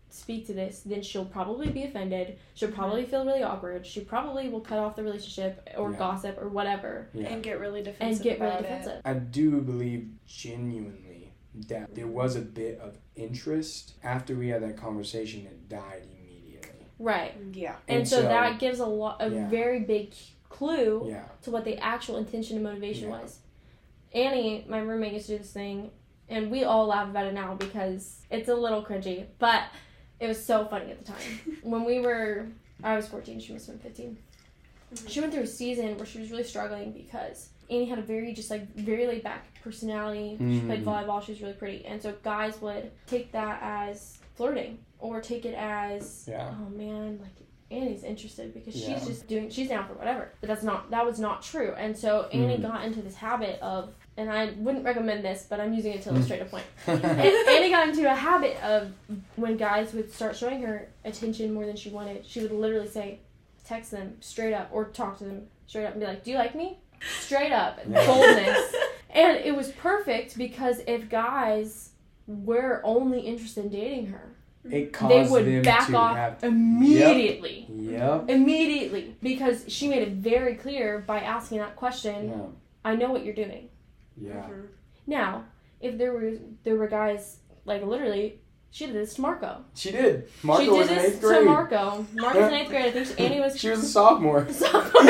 speak to this, then she'll probably be offended. She'll probably feel really awkward. She probably will cut off the relationship or Yeah. gossip or whatever. Yeah. And get really defensive And get about really defensive. it. I do believe genuinely that there was a bit of interest. After we had that conversation, it died immediately. Right. Yeah. And, And so, so- that gives a lot, a Yeah. very big clue Yeah. to what the actual intention and motivation Yeah. was. Annie, my roommate, used to do this thing, and we all laugh about it now because it's a little cringy, but it was so funny at the time. When we were, I was fourteen, she must have been fifteen. Mm-hmm. She went through a season where she was really struggling because Annie had a very, just like, very laid back personality. She played Mm. volleyball, she was really pretty. And so guys would take that as flirting or take it as, Yeah. oh man, like, Annie's interested because Yeah. she's just doing, she's down for whatever. But that's not, that was not true. And so Annie Mm. got into this habit of, and I wouldn't recommend this, but I'm using it to Mm. illustrate a point. And Annie got into a habit of when guys would start showing her attention more than she wanted, she would literally say, text them straight up or talk to them straight up and be like, do you like me? Straight up. Yeah. Boldness. And it was perfect because if guys were only interested in dating her, It caused they would them back to off have. immediately. Yep. Immediately. Because she made it very clear by asking that question, Yeah. I know what you're doing. Yeah. Mhm. Now, if there were there were guys, like literally, she did this to Marco. She did. Marco she did was in this eighth to grade. Marco. Marco's in eighth grade. I think she, Annie was... She was a sophomore. sophomore.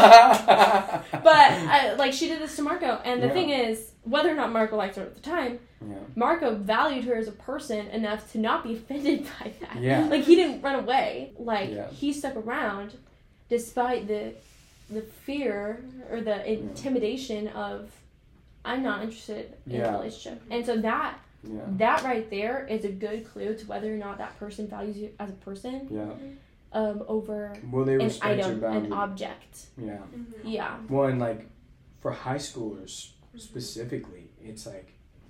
But, I, like, she did this to Marco. And the Yeah. thing is, whether or not Marco liked her at the time, Yeah. Marco valued her as a person enough to not be offended by that. Yeah. Like, he didn't run away. Like, Yeah. he stuck around despite the the fear or the intimidation of, I'm not interested in Yeah. a relationship. And so that Yeah. that right there is a good clue to whether or not that person values you as a person Yeah. um, over Will they an respect your item, boundaries? an object. Yeah. Mhm. Yeah. Well, and like for high schoolers specifically, it's like.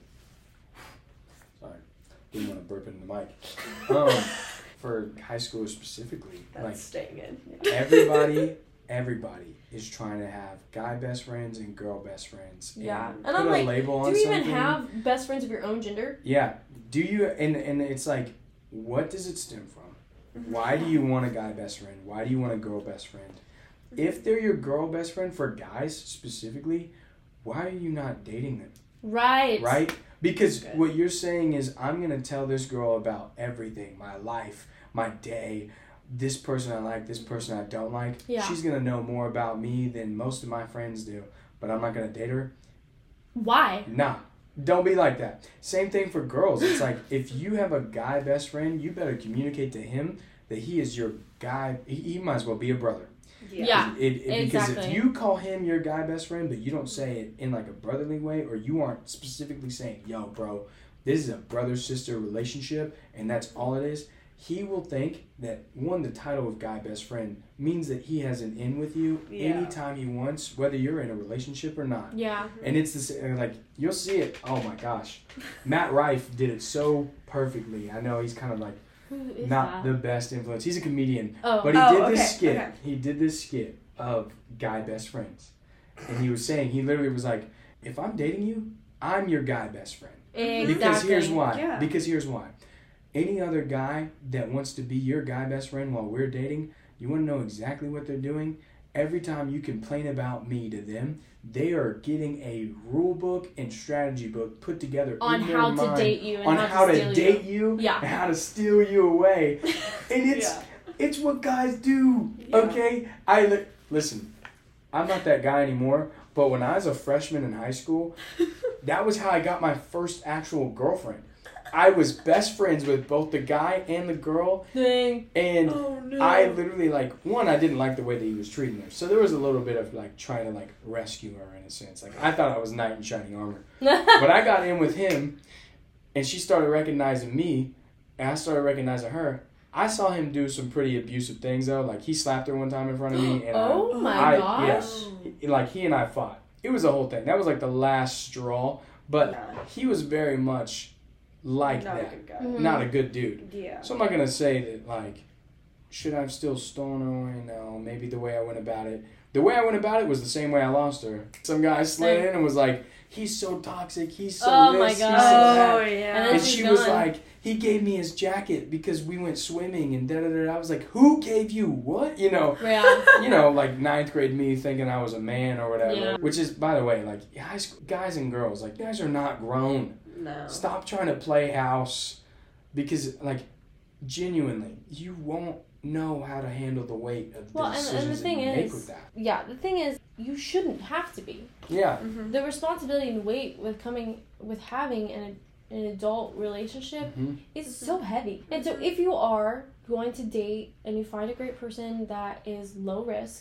Sorry, didn't want to burp into the mic. Um, for high schoolers specifically, That's like staying in. everybody, everybody is trying to have guy best friends and girl best friends. Yeah. And, And put I'm a like, label Do on you even something. have best friends of your own gender? Yeah. Do you? And and it's like, what does it stem from? Why do you want a guy best friend? Why do you want a girl best friend? If they're your girl best friend, for guys specifically, why are you not dating them? Right. Right? Because Good. what you're saying is, I'm going to tell this girl about everything, my life, my day, this person I like, this person I don't like. Yeah. She's going to know more about me than most of my friends do, but I'm not going to date her. Why? Nah. Don't be like that. Same thing for girls. It's like, if you have a guy best friend, you better communicate to him that he is your guy. He, he might as well be a brother. Yeah. It, it, because if exactly. you call him your guy best friend, but you don't say it in like a brotherly way, or you aren't specifically saying, yo, bro, this is a brother-sister relationship, and that's all it is, he will think that, one, the title of guy best friend means that he has an in with you Yeah. anytime he wants, whether you're in a relationship or not. Yeah. And it's the same, like, you'll see it. Oh my gosh. Matt Rife did it so perfectly. I know he's kind of like Who is not that? the best influence. He's a comedian. Oh. But he Oh, did this okay, skit. okay. He did this skit of guy best friends. And he was saying, he literally was like, if I'm dating you, I'm your guy best friend. Exactly. Because here's why. Yeah. Because here's why. Any other guy that wants to be your guy best friend while we're dating, you want to know exactly what they're doing? Every time you complain about me to them, they are getting a rule book and strategy book put together on in their how mind to date you and on how, how to, to steal date you. you, Yeah. and how to steal you away. And it's Yeah. it's what guys do. Yeah. Okay? I li- listen, I'm not that guy anymore, but when I was a freshman in high school, that was how I got my first actual girlfriend. I was best friends with both the guy and the girl, Thing. and Oh no. I literally, like, one, I didn't like the way that he was treating her. So there was a little bit of, like, trying to, like, rescue her in a sense. Like, I thought I was knight in shining armor. But I got in with him, and she started recognizing me, and I started recognizing her. I saw him do some pretty abusive things, though. Like, he slapped her one time in front of me, and Oh my I, gosh. yeah, he- like, he and I fought. It was a whole thing. That was, like, the last straw. But Nah. he was very much like Not that. a good guy. Mhm. Not a good dude. Yeah. So I'm not gonna say that, like, should I have still stolen her away? No, maybe the way I went about it the way I went about it was the same way I lost her. Some guy slid Same. in and was like, he's so toxic, he's so Oh this, my he's so God. that. Oh yeah. And then And she's she was gone. like, he gave me his jacket because we went swimming and da da da. I was like, who gave you what? You know, Yeah. you know, like ninth grade me thinking I was a man or whatever. Yeah. Which is, by the way, like high school guys and girls, like you guys are not grown. No. Stop trying to play house, because like genuinely, you won't know how to handle the weight of the Well, and- and the decisions thing that you make is- with that. Yeah, the thing is, you shouldn't have to be. Yeah. Mm-hmm. The responsibility and weight with coming, with having an, an adult relationship hmm is so heavy. And so if you are going to date and you find a great person that is low risk,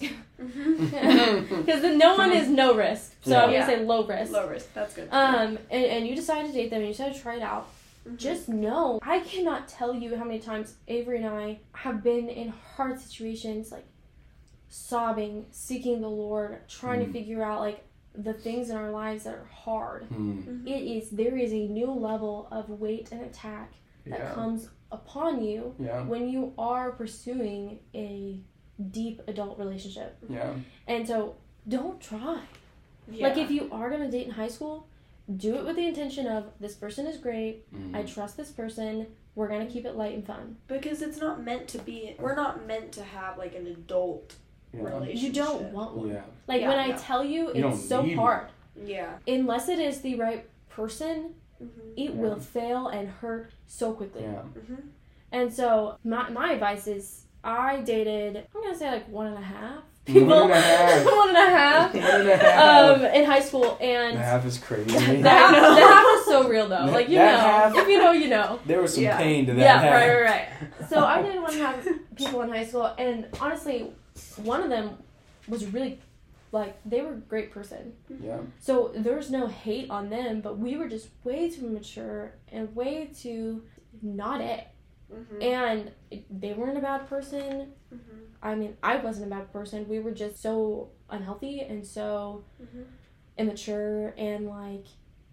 Mm-hmm. because no one is no risk, so I'm Yeah. going to say low risk. Low risk. That's good. Um, and, and you decide to date them and you decide to try it out, Mhm. just know, I cannot tell you how many times Avery and I have been in hard situations, like sobbing, seeking the Lord, trying Mm. to figure out like the things in our lives that are hard. Mm. Mhm. It is, there is a new level of weight and attack that Yeah. comes upon you Yeah. when you are pursuing a deep adult relationship. Yeah. And so don't try. Yeah. Like if you are going to date in high school, do it with the intention of, this person is great, Mm. I trust this person, we're going to keep it light and fun. Because it's not meant to be. We're not meant to have like an adult Yeah. relationship. You don't want one. Yeah. Like Yeah, when I yeah. tell you, You don't it's so need hard. Yeah. Unless it is the right person, Mm-hmm. it Yeah. will fail and hurt so quickly. Yeah. Mm-hmm. And so my, my advice is, I dated, I'm going to say like one and a half One people. and a half. One and a half. One and a half. Um, in high school, and The half is crazy. the half, the half is so real though. Like you That know, half- if you know, you know. There was some Yeah. pain to that Yeah, half. right, right, right. So I did one have people in high school, and honestly, one of them was really, like, they were a great person. Yeah. So there was no hate on them, but we were just way too mature and way too not it. Mm-hmm. And they weren't a bad person. Mm-hmm. I mean, I wasn't a bad person. We were just so unhealthy and so Mm-hmm. immature and like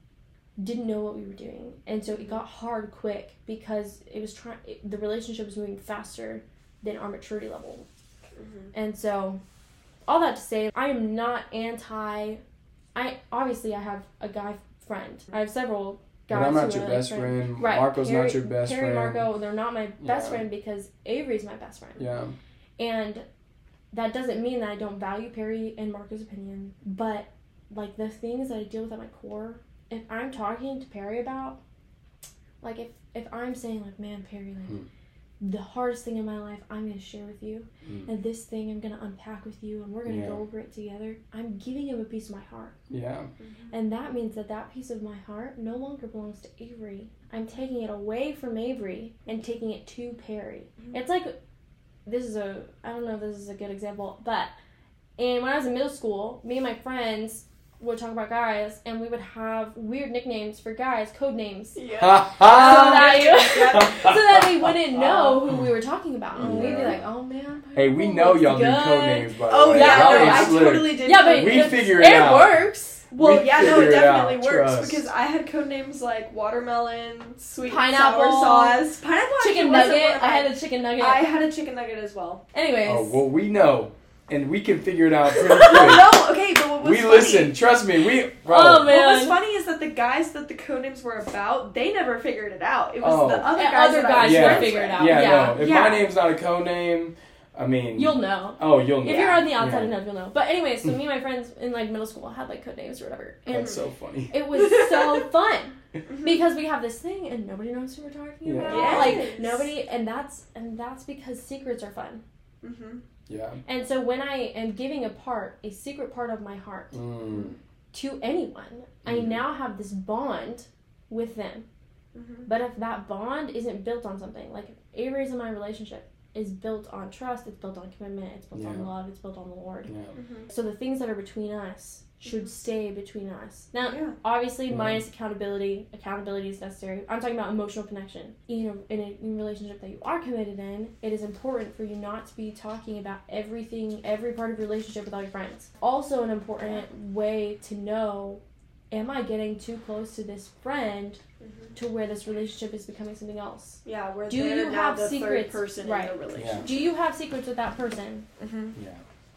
didn't know what we were doing, and so it got hard quick because it was trying. The relationship was moving faster than our maturity level, Mm-hmm. and so all that to say, I am not anti. I obviously I have a guy friend. I have several guys. But I'm not who your are, like, best friend. Right, Marco's Perry, not your best Perry, friend. Marco, they're not my best Yeah. friend because Avery's my best friend. Yeah. And that doesn't mean that I don't value Perry and Marco's opinion, but like the things that I deal with at my core, if I'm talking to Perry about, like if, if I'm saying like, man, Perry, like Hmm. the hardest thing in my life I'm going to share with you, Mm. and this thing I'm going to unpack with you, and we're going to Yeah. go over it together, I'm giving him a piece of my heart. Yeah. Mm-hmm. And that means that that piece of my heart no longer belongs to Avery. I'm taking it away from Avery and taking it to Perry. Mhm. It's like, this is a, I don't know if this is a good example, but and when I was in middle school, me and my friends would talk about guys, and we would have weird nicknames for guys, code names, Yeah. Ha so that you, ha! so that they wouldn't know who we were talking about. And we'd be Yeah. like, oh man, Hey, we Pineapple know looks y'all do good. code names, by the Oh way. yeah, Yeah, Y'all no, ain't I slick. totally did. Yeah, but We it's- figure it out. works. Well, We yeah, no, figure it it definitely out, works trust. because I had code names like watermelon, sweet and Pineapple, sour sauce, pineapple. actually Chicken wasn't nugget. one of I mine. had a chicken nugget. I had a chicken nugget as well. Anyways. Oh, well, we know. And we can figure it out pretty No, quick. no, okay, but what was We funny, listen. Trust me. We, bro. Oh, man. What was funny is that the guys that the code names were about, they never figured it out. It was Oh. the other Yeah, guys. other that I guys was Yeah. would friends figure it with. out. Yeah, Yeah. no. If Yeah. my name's not a code name, I mean. You'll know. Oh, you'll know. If you're on the outside Yeah. enough, you'll know. But anyways, so me and my friends in like middle school had like code names or whatever. And That's so funny. it was so fun. Mhm. Because we have this thing and nobody knows who we're talking Yeah. about. Yes. Like nobody and that's and that's because secrets are fun. Mhm. Yeah. And so when I am giving a part, a secret part of my heart Mm. to anyone, I Mhm. now have this bond with them. Mhm. But if that bond isn't built on something, like Avery's in my relationship is built on trust, it's built on commitment, it's built on Yeah. love, it's built on the Lord. Yeah. Mhm. So the things that are between us should Mhm. stay between us. Now, Yeah. obviously, Yeah. minus accountability, accountability is necessary. I'm talking about emotional connection. You know, in a, in a relationship that you are committed in, it is important for you not to be talking about everything, every part of your relationship with all your friends. Also, an important way to know, am I getting too close to this friend Mhm. to where this relationship is becoming something else? Yeah, we're Do there you now have the secrets? third person Right. in the relationship. Do you have secrets with that person? Mhm. Yeah.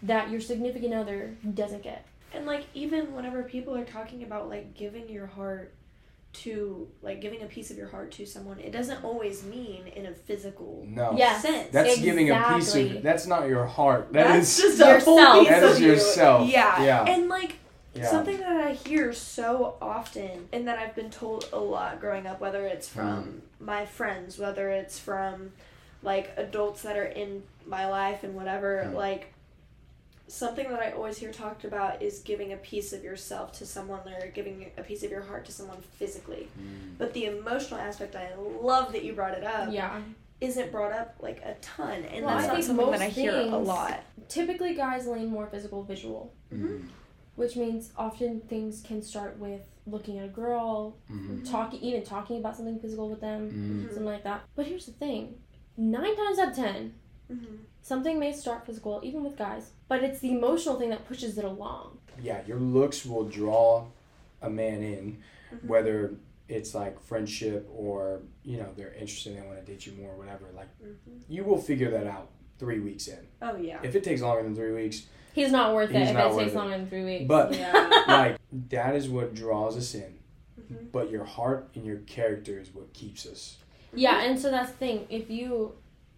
that your significant other doesn't get. And, like, even whenever people are talking about, like, giving your heart to, like, giving a piece of your heart to someone, it doesn't always mean in a physical No. Yes. sense. That's Exactly. giving a piece of, that's not your heart. That That's is, just a yourself. whole piece that of is you. yourself. Yeah. Yeah. And, like, yeah. something that I hear so often, and that I've been told a lot growing up, whether it's from Mm. my friends, whether it's from, like, adults that are in my life and whatever, Mm. like, something that I always hear talked about is giving a piece of yourself to someone, or giving a piece of your heart to someone physically. Mm. But the emotional aspect, I love that you brought it up, Yeah. isn't brought up, like, a ton. And Well, that's I not think something that I most hear a things- lot. Typically, guys lean more physical visual, Mm. which means often things can start with looking at a girl, Mm. talking, even talking about something physical with them, Mm. something like that. But here's the thing: nine times out of ten, Mm-hmm. something may start physical, even with guys, but it's the emotional thing that pushes it along. Yeah, your looks will draw a man in, Mhm. whether it's like friendship or, you know, they're interested, they want to date you more, whatever. Like, Mm-hmm. you will figure that out three weeks in. Oh, yeah. If it takes longer than three weeks, He's not worth it He's if not it worth takes it. longer than three weeks. but Yeah. like, that is what draws us in. Mhm. But your heart and your character is what keeps us. Yeah, and so that's the thing. If you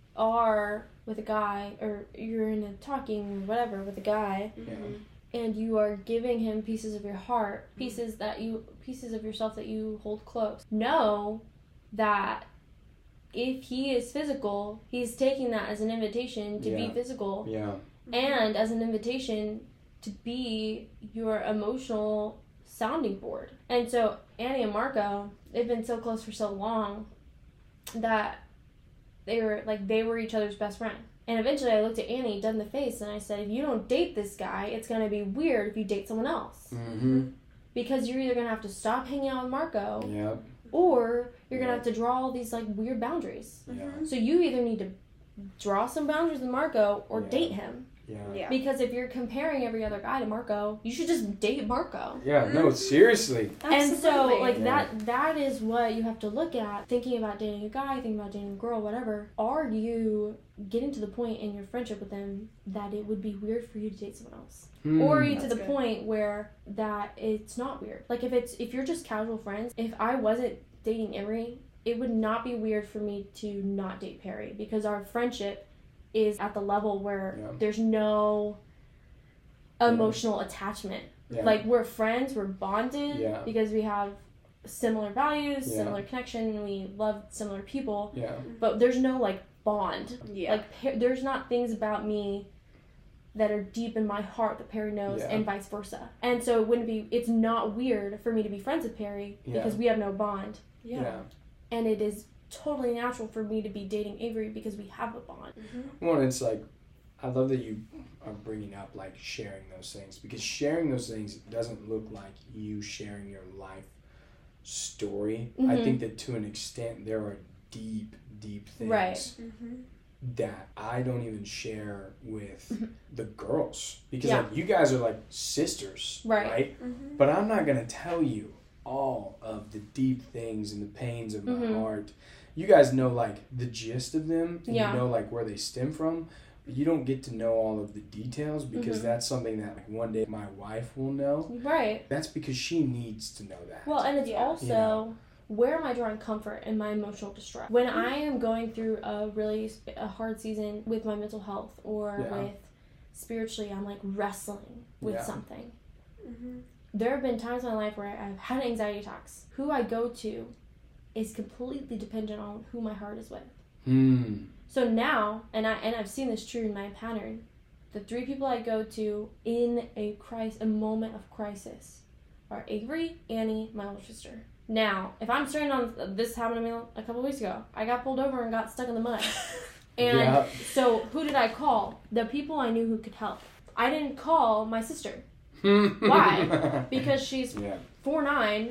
are with a guy, or you're in a talking whatever with a guy, Mhm. and you are giving him pieces of your heart, pieces that you, pieces of yourself that you hold close, know that if he is physical, he's taking that as an invitation to Yeah. be physical, Yeah. and as an invitation to be your emotional sounding board. And so Annie and Marco, they've been so close for so long that they were like they were each other's best friend. And eventually I looked at Annie dead in the face and I said, if you don't date this guy, it's going to be weird if you date someone else. Mm-hmm. Because you're either going to have to stop hanging out with Marco, Yeah. or you're going to Yeah. have to draw all these like weird boundaries. Yeah. So you either need to draw some boundaries with Marco or Yeah. date him. Yeah. Yeah. Because if you're comparing every other guy to Marco, you should just date Marco. Yeah. No, seriously. And so, Absolutely. like, Yeah. that that is what you have to look at, thinking about dating a guy, thinking about dating a girl, whatever. Are you getting to the point in your friendship with them that it would be weird for you to date someone else? Mm. Or are you to That's the good. point where that it's not weird? Like, if it's if you're just casual friends, if I wasn't dating Emery, it would not be weird for me to not date Perry, because our friendship is at the level where Yeah. there's no emotional attachment. Yeah. Like, we're friends, we're bonded Yeah. because we have similar values, Yeah. similar connection, we love similar people, Yeah. but there's no like bond. Yeah. Like, Pe- there's not things about me that are deep in my heart that Perry knows, Yeah. and vice versa. And so it wouldn't be, it's not weird for me to be friends with Perry Yeah. because we have no bond. yeah. Yeah. And it is totally natural for me to be dating Avery because we have a bond. Mhm. Well, it's like, I love that you are bringing up like sharing those things, because sharing those things doesn't look like you sharing your life story. I Mhm. think that to an extent there are deep, deep things Right. Mhm. that I don't even share with Mhm. the girls, because Yeah. like you guys are like sisters, Right. right? Mhm. But I'm not gonna tell you all of the deep things and the pains of my Mhm. heart. You guys know like the gist of them, and Yeah. you know like where they stem from. But you don't get to know all of the details, because Mhm. that's something that like one day my wife will know. Right. That's because she needs to know that. Well, and it's Yeah. also, Yeah. where am I drawing comfort in my emotional distress? When I am going through a really sp- a hard season with my mental health, or Yeah. with spiritually, I'm like wrestling with Yeah. something. Mhm. There have been times in my life where I've had anxiety attacks. Who I go to is completely dependent on who my heart is with. Hmm. So now, and I and I've seen this true in my pattern, the three people I go to in a crisis, a moment of crisis, are Avery, Annie, my older sister. Now, if I'm starting on this, happened to me a couple weeks ago. I got pulled over and got stuck in the mud. And Yeah. so, who did I call? The people I knew who could help. I didn't call my sister Why? because she's Yeah. four nine.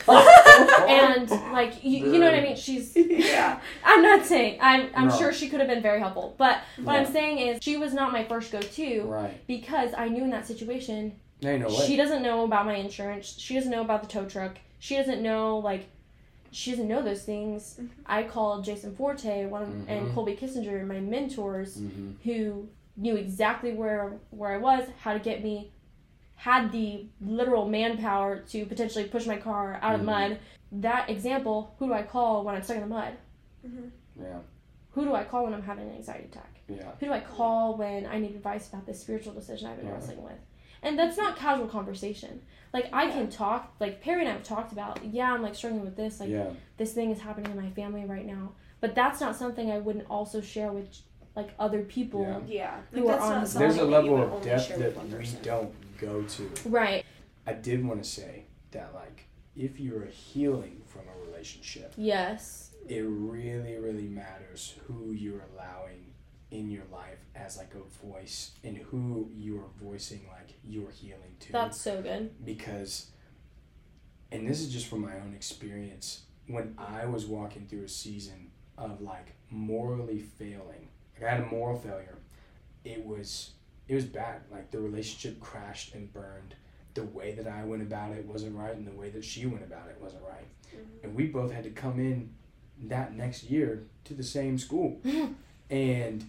And like you, you know what I mean. She's. Yeah. I'm not saying. I'm. I'm No. sure she could have been very helpful. But what I'm Yeah. saying is, she was not my first go-to Right. because I knew in that situation, No, no way. she doesn't know about my insurance. She doesn't know about the tow truck. She doesn't know like. She doesn't know those things. Mhm. I called Jason Forte, one of, and Mhm. Colby Kissinger, my mentors, Mhm. who knew exactly where where I was, how to get me, had the literal manpower to potentially push my car out of the Mhm. mud. That example, who do I call when I'm stuck in the mud? Mm-hmm. Yeah. Who do I call when I'm having an anxiety attack? Yeah. Who do I call when I need advice about this spiritual decision I've been Yeah. wrestling with? And that's not casual conversation. Like, I can talk, like, Perry and I have talked about, yeah, I'm, like, struggling with this. Like, Yeah. this thing is happening in my family right now. But that's not something I wouldn't also share with, like, other people. Yeah. Yeah. Who are on- something There's a that you level would of only depth share that with one we person. don't go to. Right. I did want to say that, like, if you're healing from a relationship, Yes. it really, really matters who you're allowing in your life as, like, a voice and who you are voicing, like, your healing to. That's so good. Because, and this is just from my own experience, when I was walking through a season of, like, morally failing, like, I had a moral failure, it was, it was bad. Like, the relationship crashed and burned. The way that I went about it wasn't right, and the way that she went about it wasn't right. Mm-hmm. And we both had to come in that next year to the same school. And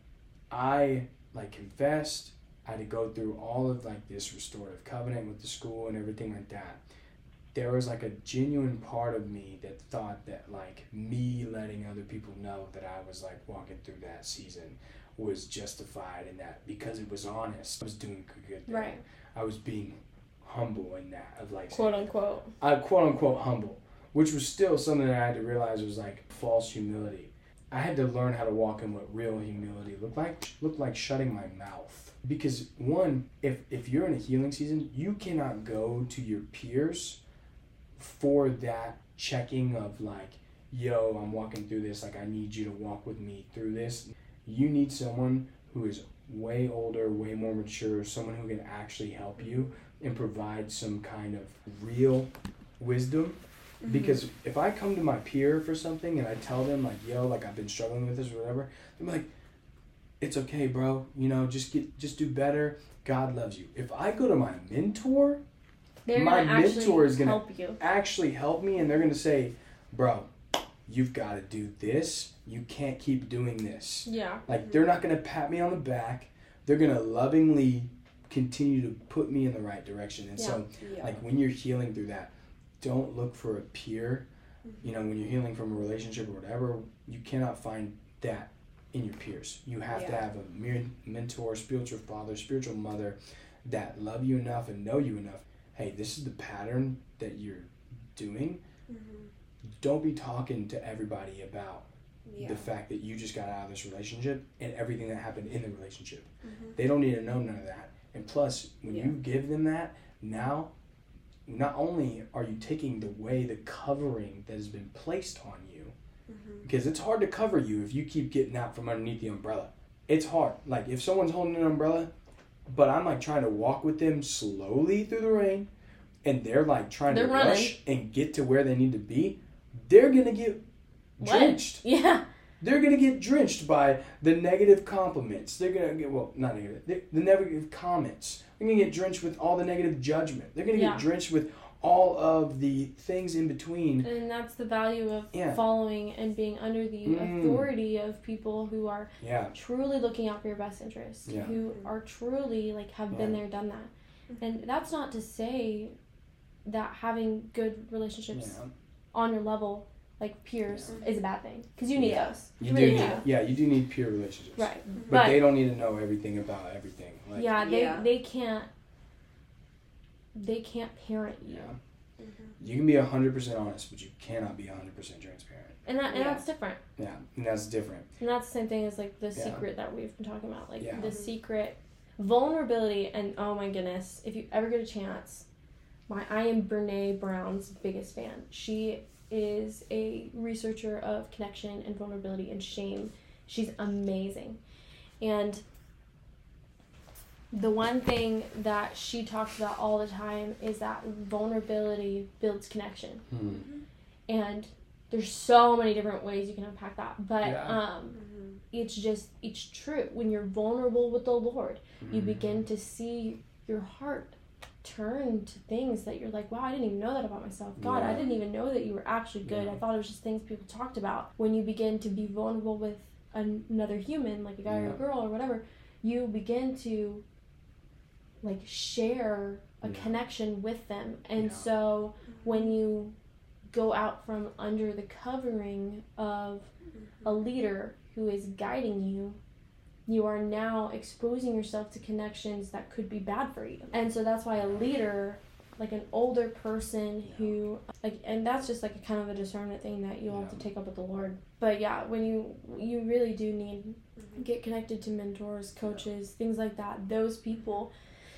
I, like, confessed. I had to go through all of, like, this restorative covenant with the school and everything like that. There was, like, a genuine part of me that thought that, like, me letting other people know that I was, like, walking through that season was justified, in that because it was honest, I was doing a good thing. Right. I was being humble in that, of, like, Quote unquote. uh, quote unquote humble, which was still something that I had to realize was, like, false humility. I had to learn how to walk in what real humility looked like. Looked like shutting my mouth. Because, one, if if you're in a healing season, you cannot go to your peers for that checking of, like, yo, I'm walking through this, like, I need you to walk with me through this. You need someone who is way older, way more mature, someone who can actually help you and provide some kind of real wisdom. Mm-hmm. Because if I come to my peer for something and I tell them, like, yo, like, I've been struggling with this or whatever, they're like, it's okay, bro, you know, just get just do better. God loves you. If I go to my mentor, They're my gonna actually mentor is gonna help you. actually help me, and they're gonna say, bro, you've got to do this. You can't keep doing this. Yeah. Like, they're not gonna pat me on the back. They're gonna lovingly continue to put me in the right direction. And Yeah. so, Yeah. like, when you're healing through that, don't look for a peer. You know, when you're healing from a relationship or whatever, you cannot find that in your peers. You have to Yeah. have a mere mentor, spiritual father, spiritual mother that love you enough and know you enough. Hey, this is the pattern that you're doing. Mm-hmm. Don't be talking to everybody about Yeah. the fact that you just got out of this relationship and everything that happened in the relationship. Mm-hmm. They don't need to know none of that. And plus, when Yeah. you give them that, now, not only are you taking away the covering that has been placed on you, Mm-hmm. because it's hard to cover you if you keep getting out from underneath the umbrella. It's hard. Like, if someone's holding an umbrella, but I'm, like, trying to walk with them slowly through the rain, and they're, like, trying They're to running. rush and get to where they need to be, they're going to get What? drenched. Yeah. They're going to get drenched by the negative compliments. They're going to get, well, not negative, the, the negative comments. They're going to get drenched with all the negative judgment. They're going to Yeah. get drenched with all of the things in between. And that's the value of Yeah. following and being under the Mm. authority of people who are Yeah. truly looking out for your best interest, Yeah. who are truly, like, have been Yeah. there, done that. And that's not to say that having good relationships Yeah. on your level, like peers, is a bad thing. Because you need Yeah. those. You, You do really need, do. yeah, you do need peer relationships. Right. But, But, they don't need to know everything about everything. Like, yeah, they, Yeah. they can't, they can't parent you. yeah. Mm-hmm. You can be one hundred percent honest, but you cannot be one hundred percent transparent. And that and Yeah. that's different. Yeah, and that's different. And that's the same thing as, like, the Yeah. secret that we've been talking about. Like, Yeah. the secret vulnerability. And oh my goodness, if you ever get a chance, my I am Brene Brown's biggest fan. She is a researcher of connection and vulnerability and shame. She's amazing. And the one thing that she talks about all the time is that vulnerability builds connection. Hmm. And there's so many different ways you can unpack that. But Yeah. um Mm-hmm. it's just it's true. When you're vulnerable with the Lord, you Mhm. begin to see your heart turn to things that you're like, wow, I didn't even know that about myself. God, I Yeah. didn't even know that you were actually good. Yeah. I thought it was just things people talked about. When you begin to be vulnerable with an- another human, like a guy or Yeah. a girl or whatever, you begin to like share a Yeah. connection with them. And Yeah. so when you go out from under the covering of a leader who is guiding you, you are now exposing yourself to connections that could be bad for you. And so that's why a leader, like an older person who, like, and that's just like a kind of a discernment thing that you'll have to Yeah. take up with the Lord. But yeah, when you, you really do need to get connected to mentors, coaches, things like that. Those people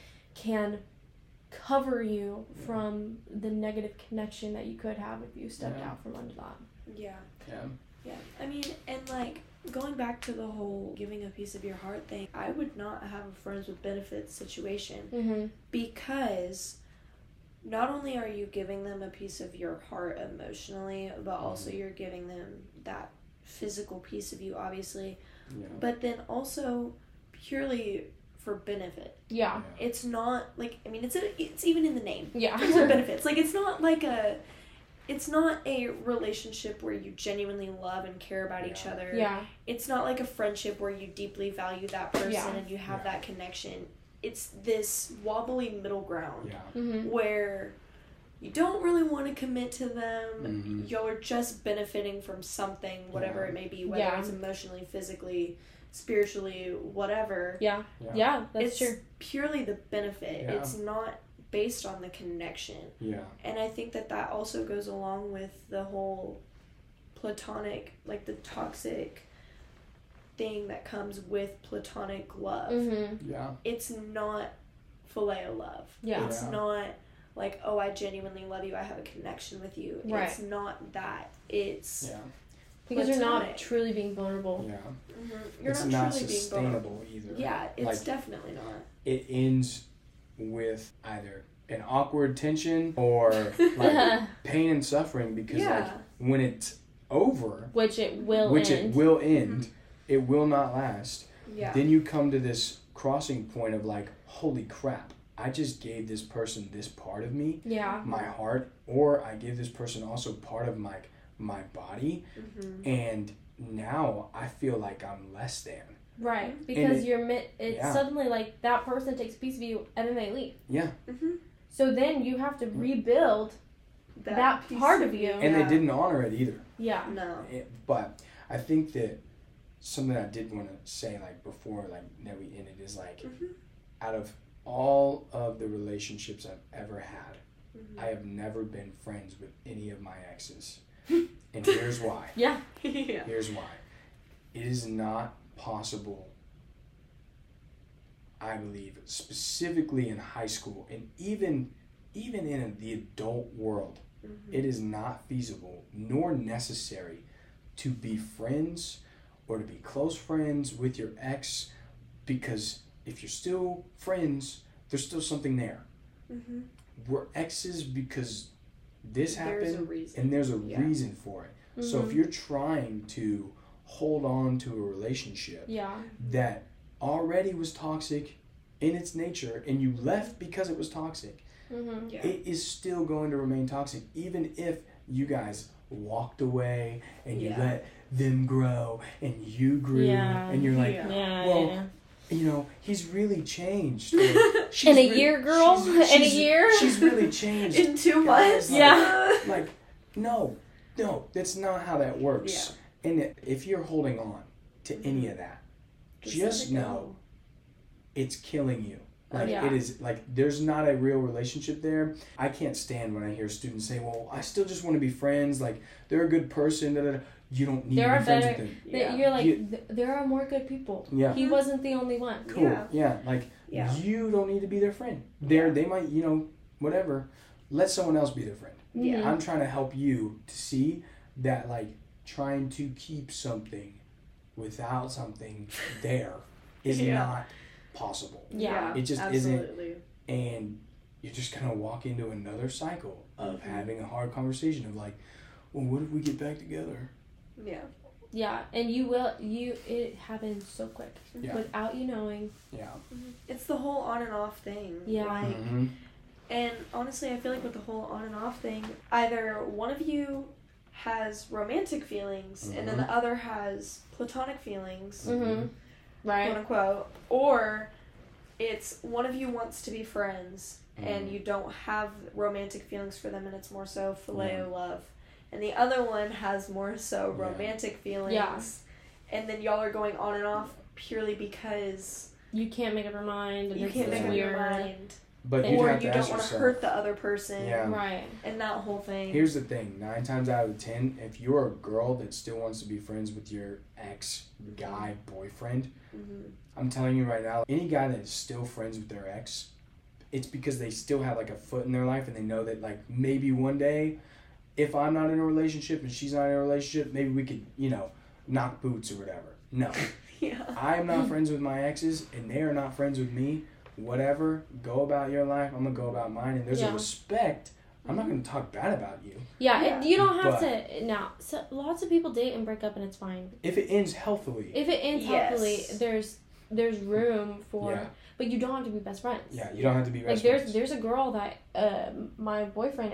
can cover you from the negative connection that you could have if you stepped Yeah. out from under that. Yeah. Yeah. Yeah. I mean, and like going back to the whole giving a piece of your heart thing, I would not have a friends with benefits situation Mm-hmm. because not only are you giving them a piece of your heart emotionally, but also you're giving them that physical piece of you, obviously, Yeah. but then also purely for benefit. Yeah. It's not like, I mean, it's a, it's even in the name. Yeah. Friends with benefits. Like, it's not like a, it's not a relationship where you genuinely love and care about each Yeah. other. Yeah. It's not like a friendship where you deeply value that person Yeah. and you have Yeah. that connection. It's this wobbly middle ground Yeah. Mm-hmm. where you don't really want to commit to them. Mhm. You're just benefiting from something, whatever Yeah. it may be, whether Yeah. it's emotionally, physically, spiritually, whatever. Yeah. Yeah. Yeah. That's it's true. purely the benefit. Yeah. It's not based on the connection. Yeah. And I think that that also goes along with the whole platonic, like the toxic thing that comes with platonic love. Mm-hmm. Yeah. It's not phileo love. Yeah. It's Yeah. not like, oh, I genuinely love you, I have a connection with you. Right. It's not that. It's Yeah. Because you're not platonic. truly being vulnerable. Yeah. mhm, you're It's not, not truly being vulnerable. sustainable either. Yeah, it's Like- definitely not. It ends with either an awkward tension or like pain and suffering because Yeah. like when it's over, Which it will which end. it will end, it will not last. Yeah. Then you come to this crossing point of like, holy crap, I just gave this person this part of me, Yeah. my heart, or I gave this person also part of my my body, hmm and now I feel like I'm less than. Right. Because it- you're mi- it's yeah. suddenly like that person takes a piece of you and then they leave. Yeah. hmm So then you have to rebuild that piece part of you. And yeah. they didn't honor it either. Yeah. No. It, but I think that something I did want to say, like before, like that we ended, is like Mhm. out of all of the relationships I've ever had, Mhm. I have never been friends with any of my exes, and here's why. Yeah. yeah. Here's why. It is not possible. I believe specifically in high school and even even in the adult world, Mhm. it is not feasible nor necessary to be friends or to be close friends with your ex, because if you're still friends, there's still something there. Mhm. We're exes because this There's a happened reason. and there's a Yeah. reason for it. So if Mhm. you're trying to hold on to a relationship Yeah. that already was toxic in its nature and you left because it was toxic, Mm-hmm. Yeah. it is still going to remain toxic even if you guys walked away and you Yeah. let them grow and you grew Yeah. and you're like, Yeah. Yeah. well, yeah. you know, he's really changed. Or, she's In a re- year, girl? she's- In a she's- year? She's really changed. In two Guys, months. like- Yeah. Like, no, no, that's not how that works. And if you're holding on to any of that, just, let it go. know it's killing you. Like, Yeah. it is, like, there's not a real relationship there. I can't stand when I hear students say, well, I still just want to be friends. Like, they're a good person. Da, da, da. You don't need There to are be friends better- with them. That Yeah. You're like, You- th- there are more good people. Yeah. He wasn't the only one. Cool. Yeah. Yeah. Like, Yeah. you don't need to be their friend. They're, Yeah. They might, you know, whatever. Let someone else be their friend. Yeah. Mhm. I'm trying to help you to see that, like, trying to keep something without something there is Yeah. not possible. Yeah. It just isn't. absolutely. And you're just going to walk into another cycle of Mhm. having a hard conversation of, like, well, what if we get back together? Yeah. Yeah. And you will, you, it happens so quick. Yeah. Without you knowing. Yeah. It's the whole on and off thing. Yeah. Like, Mhm. and honestly, I feel like with the whole on and off thing, either one of you has romantic feelings and then Mhm. the other has platonic feelings. Mm-hmm. Right. quote unquote, or it's one of you wants to be friends Mm. and you don't have romantic feelings for them, and it's more so phileo Yeah. love, and the other one has more so Yeah. romantic feelings, Yeah. and then y'all are going on and off purely because You can't make up your mind. And you it's can't make up weird. your mind, But And- you or have you to don't ask want to yourself. hurt the other person, Yeah. Right. and that whole thing. Here's the thing: nine times out of ten, if you're a girl that still wants to be friends with your ex guy boyfriend, Mhm. I'm telling you right now, any guy that is still friends with their ex, it's because they still have like a foot in their life, and they know that like maybe one day, if I'm not in a relationship and she's not in a relationship, maybe we could, you know, knock boots or whatever. No, Yeah. I am not friends with my exes, and they are not friends with me. Whatever, go about your life. I'm gonna go about mine, and there's Yeah. a respect. I'm not gonna talk bad about you. Yeah, Yeah. and you don't have But- to. Now, so, lots of people date and break up, and it's fine. If it ends healthily. If it ends Yes. healthily, there's there's room for, Yeah. but you don't have to be best friends. Yeah, you don't have to be Like best there's friends. there's a girl that uh, my boyfriend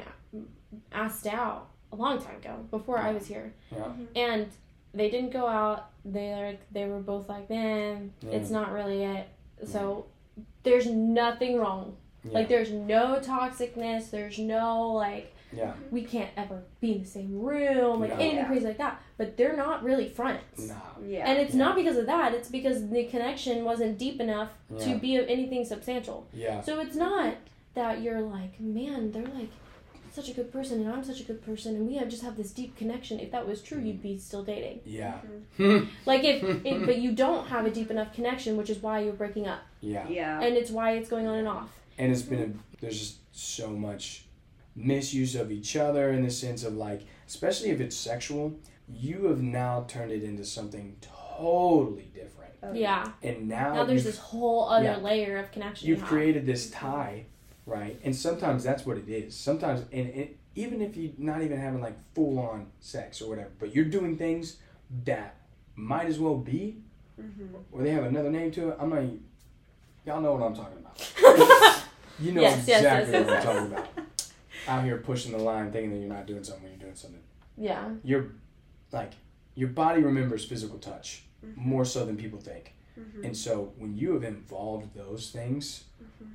asked out a long time ago before I was here, Yeah. and they didn't go out. They like they were both like, man, it's Yeah. not really it. So there's nothing wrong. Yeah. Like there's no toxicness. There's no like yeah. we can't ever be in the same room, like No. anything Yeah. crazy like that. But they're not really friends. Nah. Yeah. And it's Yeah. not because of that. It's because the connection wasn't deep enough Yeah. to be of anything substantial. Yeah. So it's not that you're like, man, they're like such a good person and I'm such a good person and we have just have this deep connection. If that was true, you'd be still dating. Yeah. Like if, if but you don't have a deep enough connection, which is why you're breaking up. Yeah. Yeah. And it's why it's going on and off. And it's been a, there's just so much misuse of each other in the sense of like, especially if it's sexual, you have now turned it into something totally different. Oh, Yeah. And now, Now there's you've, this whole other yeah. layer of connection. you've you have. created this tie, right? And sometimes that's what it is. Sometimes, and it, even if you're not even having like full on sex or whatever, but you're doing things that might as well be, Mhm. or they have another name to it. I'm not, even- y'all know what I'm talking about. You know Yes, yes, exactly yes, what yes, I'm talking about. Out here pushing the line, thinking that you're not doing something when you're doing something. Yeah. Your, like, your body remembers physical touch Mhm. more so than people think. Mhm. And so when you have involved those things Mhm.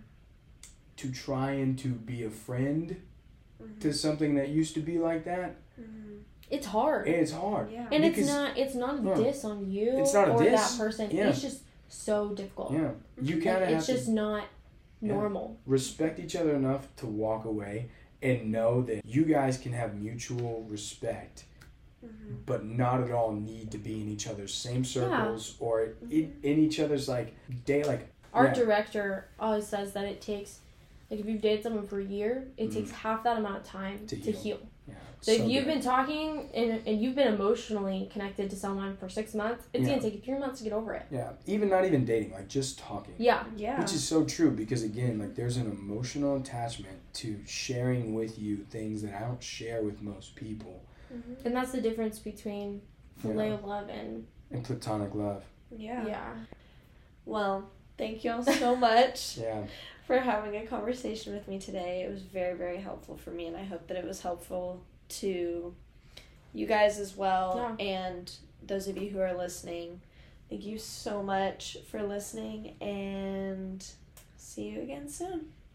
to try and to be a friend Mhm. to something that used to be like that, Mhm. It's hard. it's hard. Yeah. And Because- it's not it's not a Yeah. diss on you It's not a or diss. that person. Yeah. It's just so difficult. Yeah, you Like, kind of have it's to just not Yeah. normal. respect each other enough to walk away and know that you guys can have mutual respect, Mhm. but not at all need to be in each other's same circles or in, in each other's like day like Our yeah. director always says that it takes, like, if you've dated someone for a year, it Mhm. takes half that amount of time To to, heal. heal. yeah, So, if you've good. been talking and, and you've been emotionally connected to someone for six months, it's Yeah. gonna take you three months to get over it. yeah, even not even dating, like just talking. Yeah. Yeah. Which is so true because again, like there's an emotional attachment to sharing with you things that I don't share with most people. Mhm. And that's the difference between phileo love and And platonic love. Yeah. yeah. Well, thank you all so much Yeah. for having a conversation with me today. It was very, very helpful for me, and I hope that it was helpful to you guys as well, Yeah. and those of you who are listening. Thank you so much for listening, and see you again soon.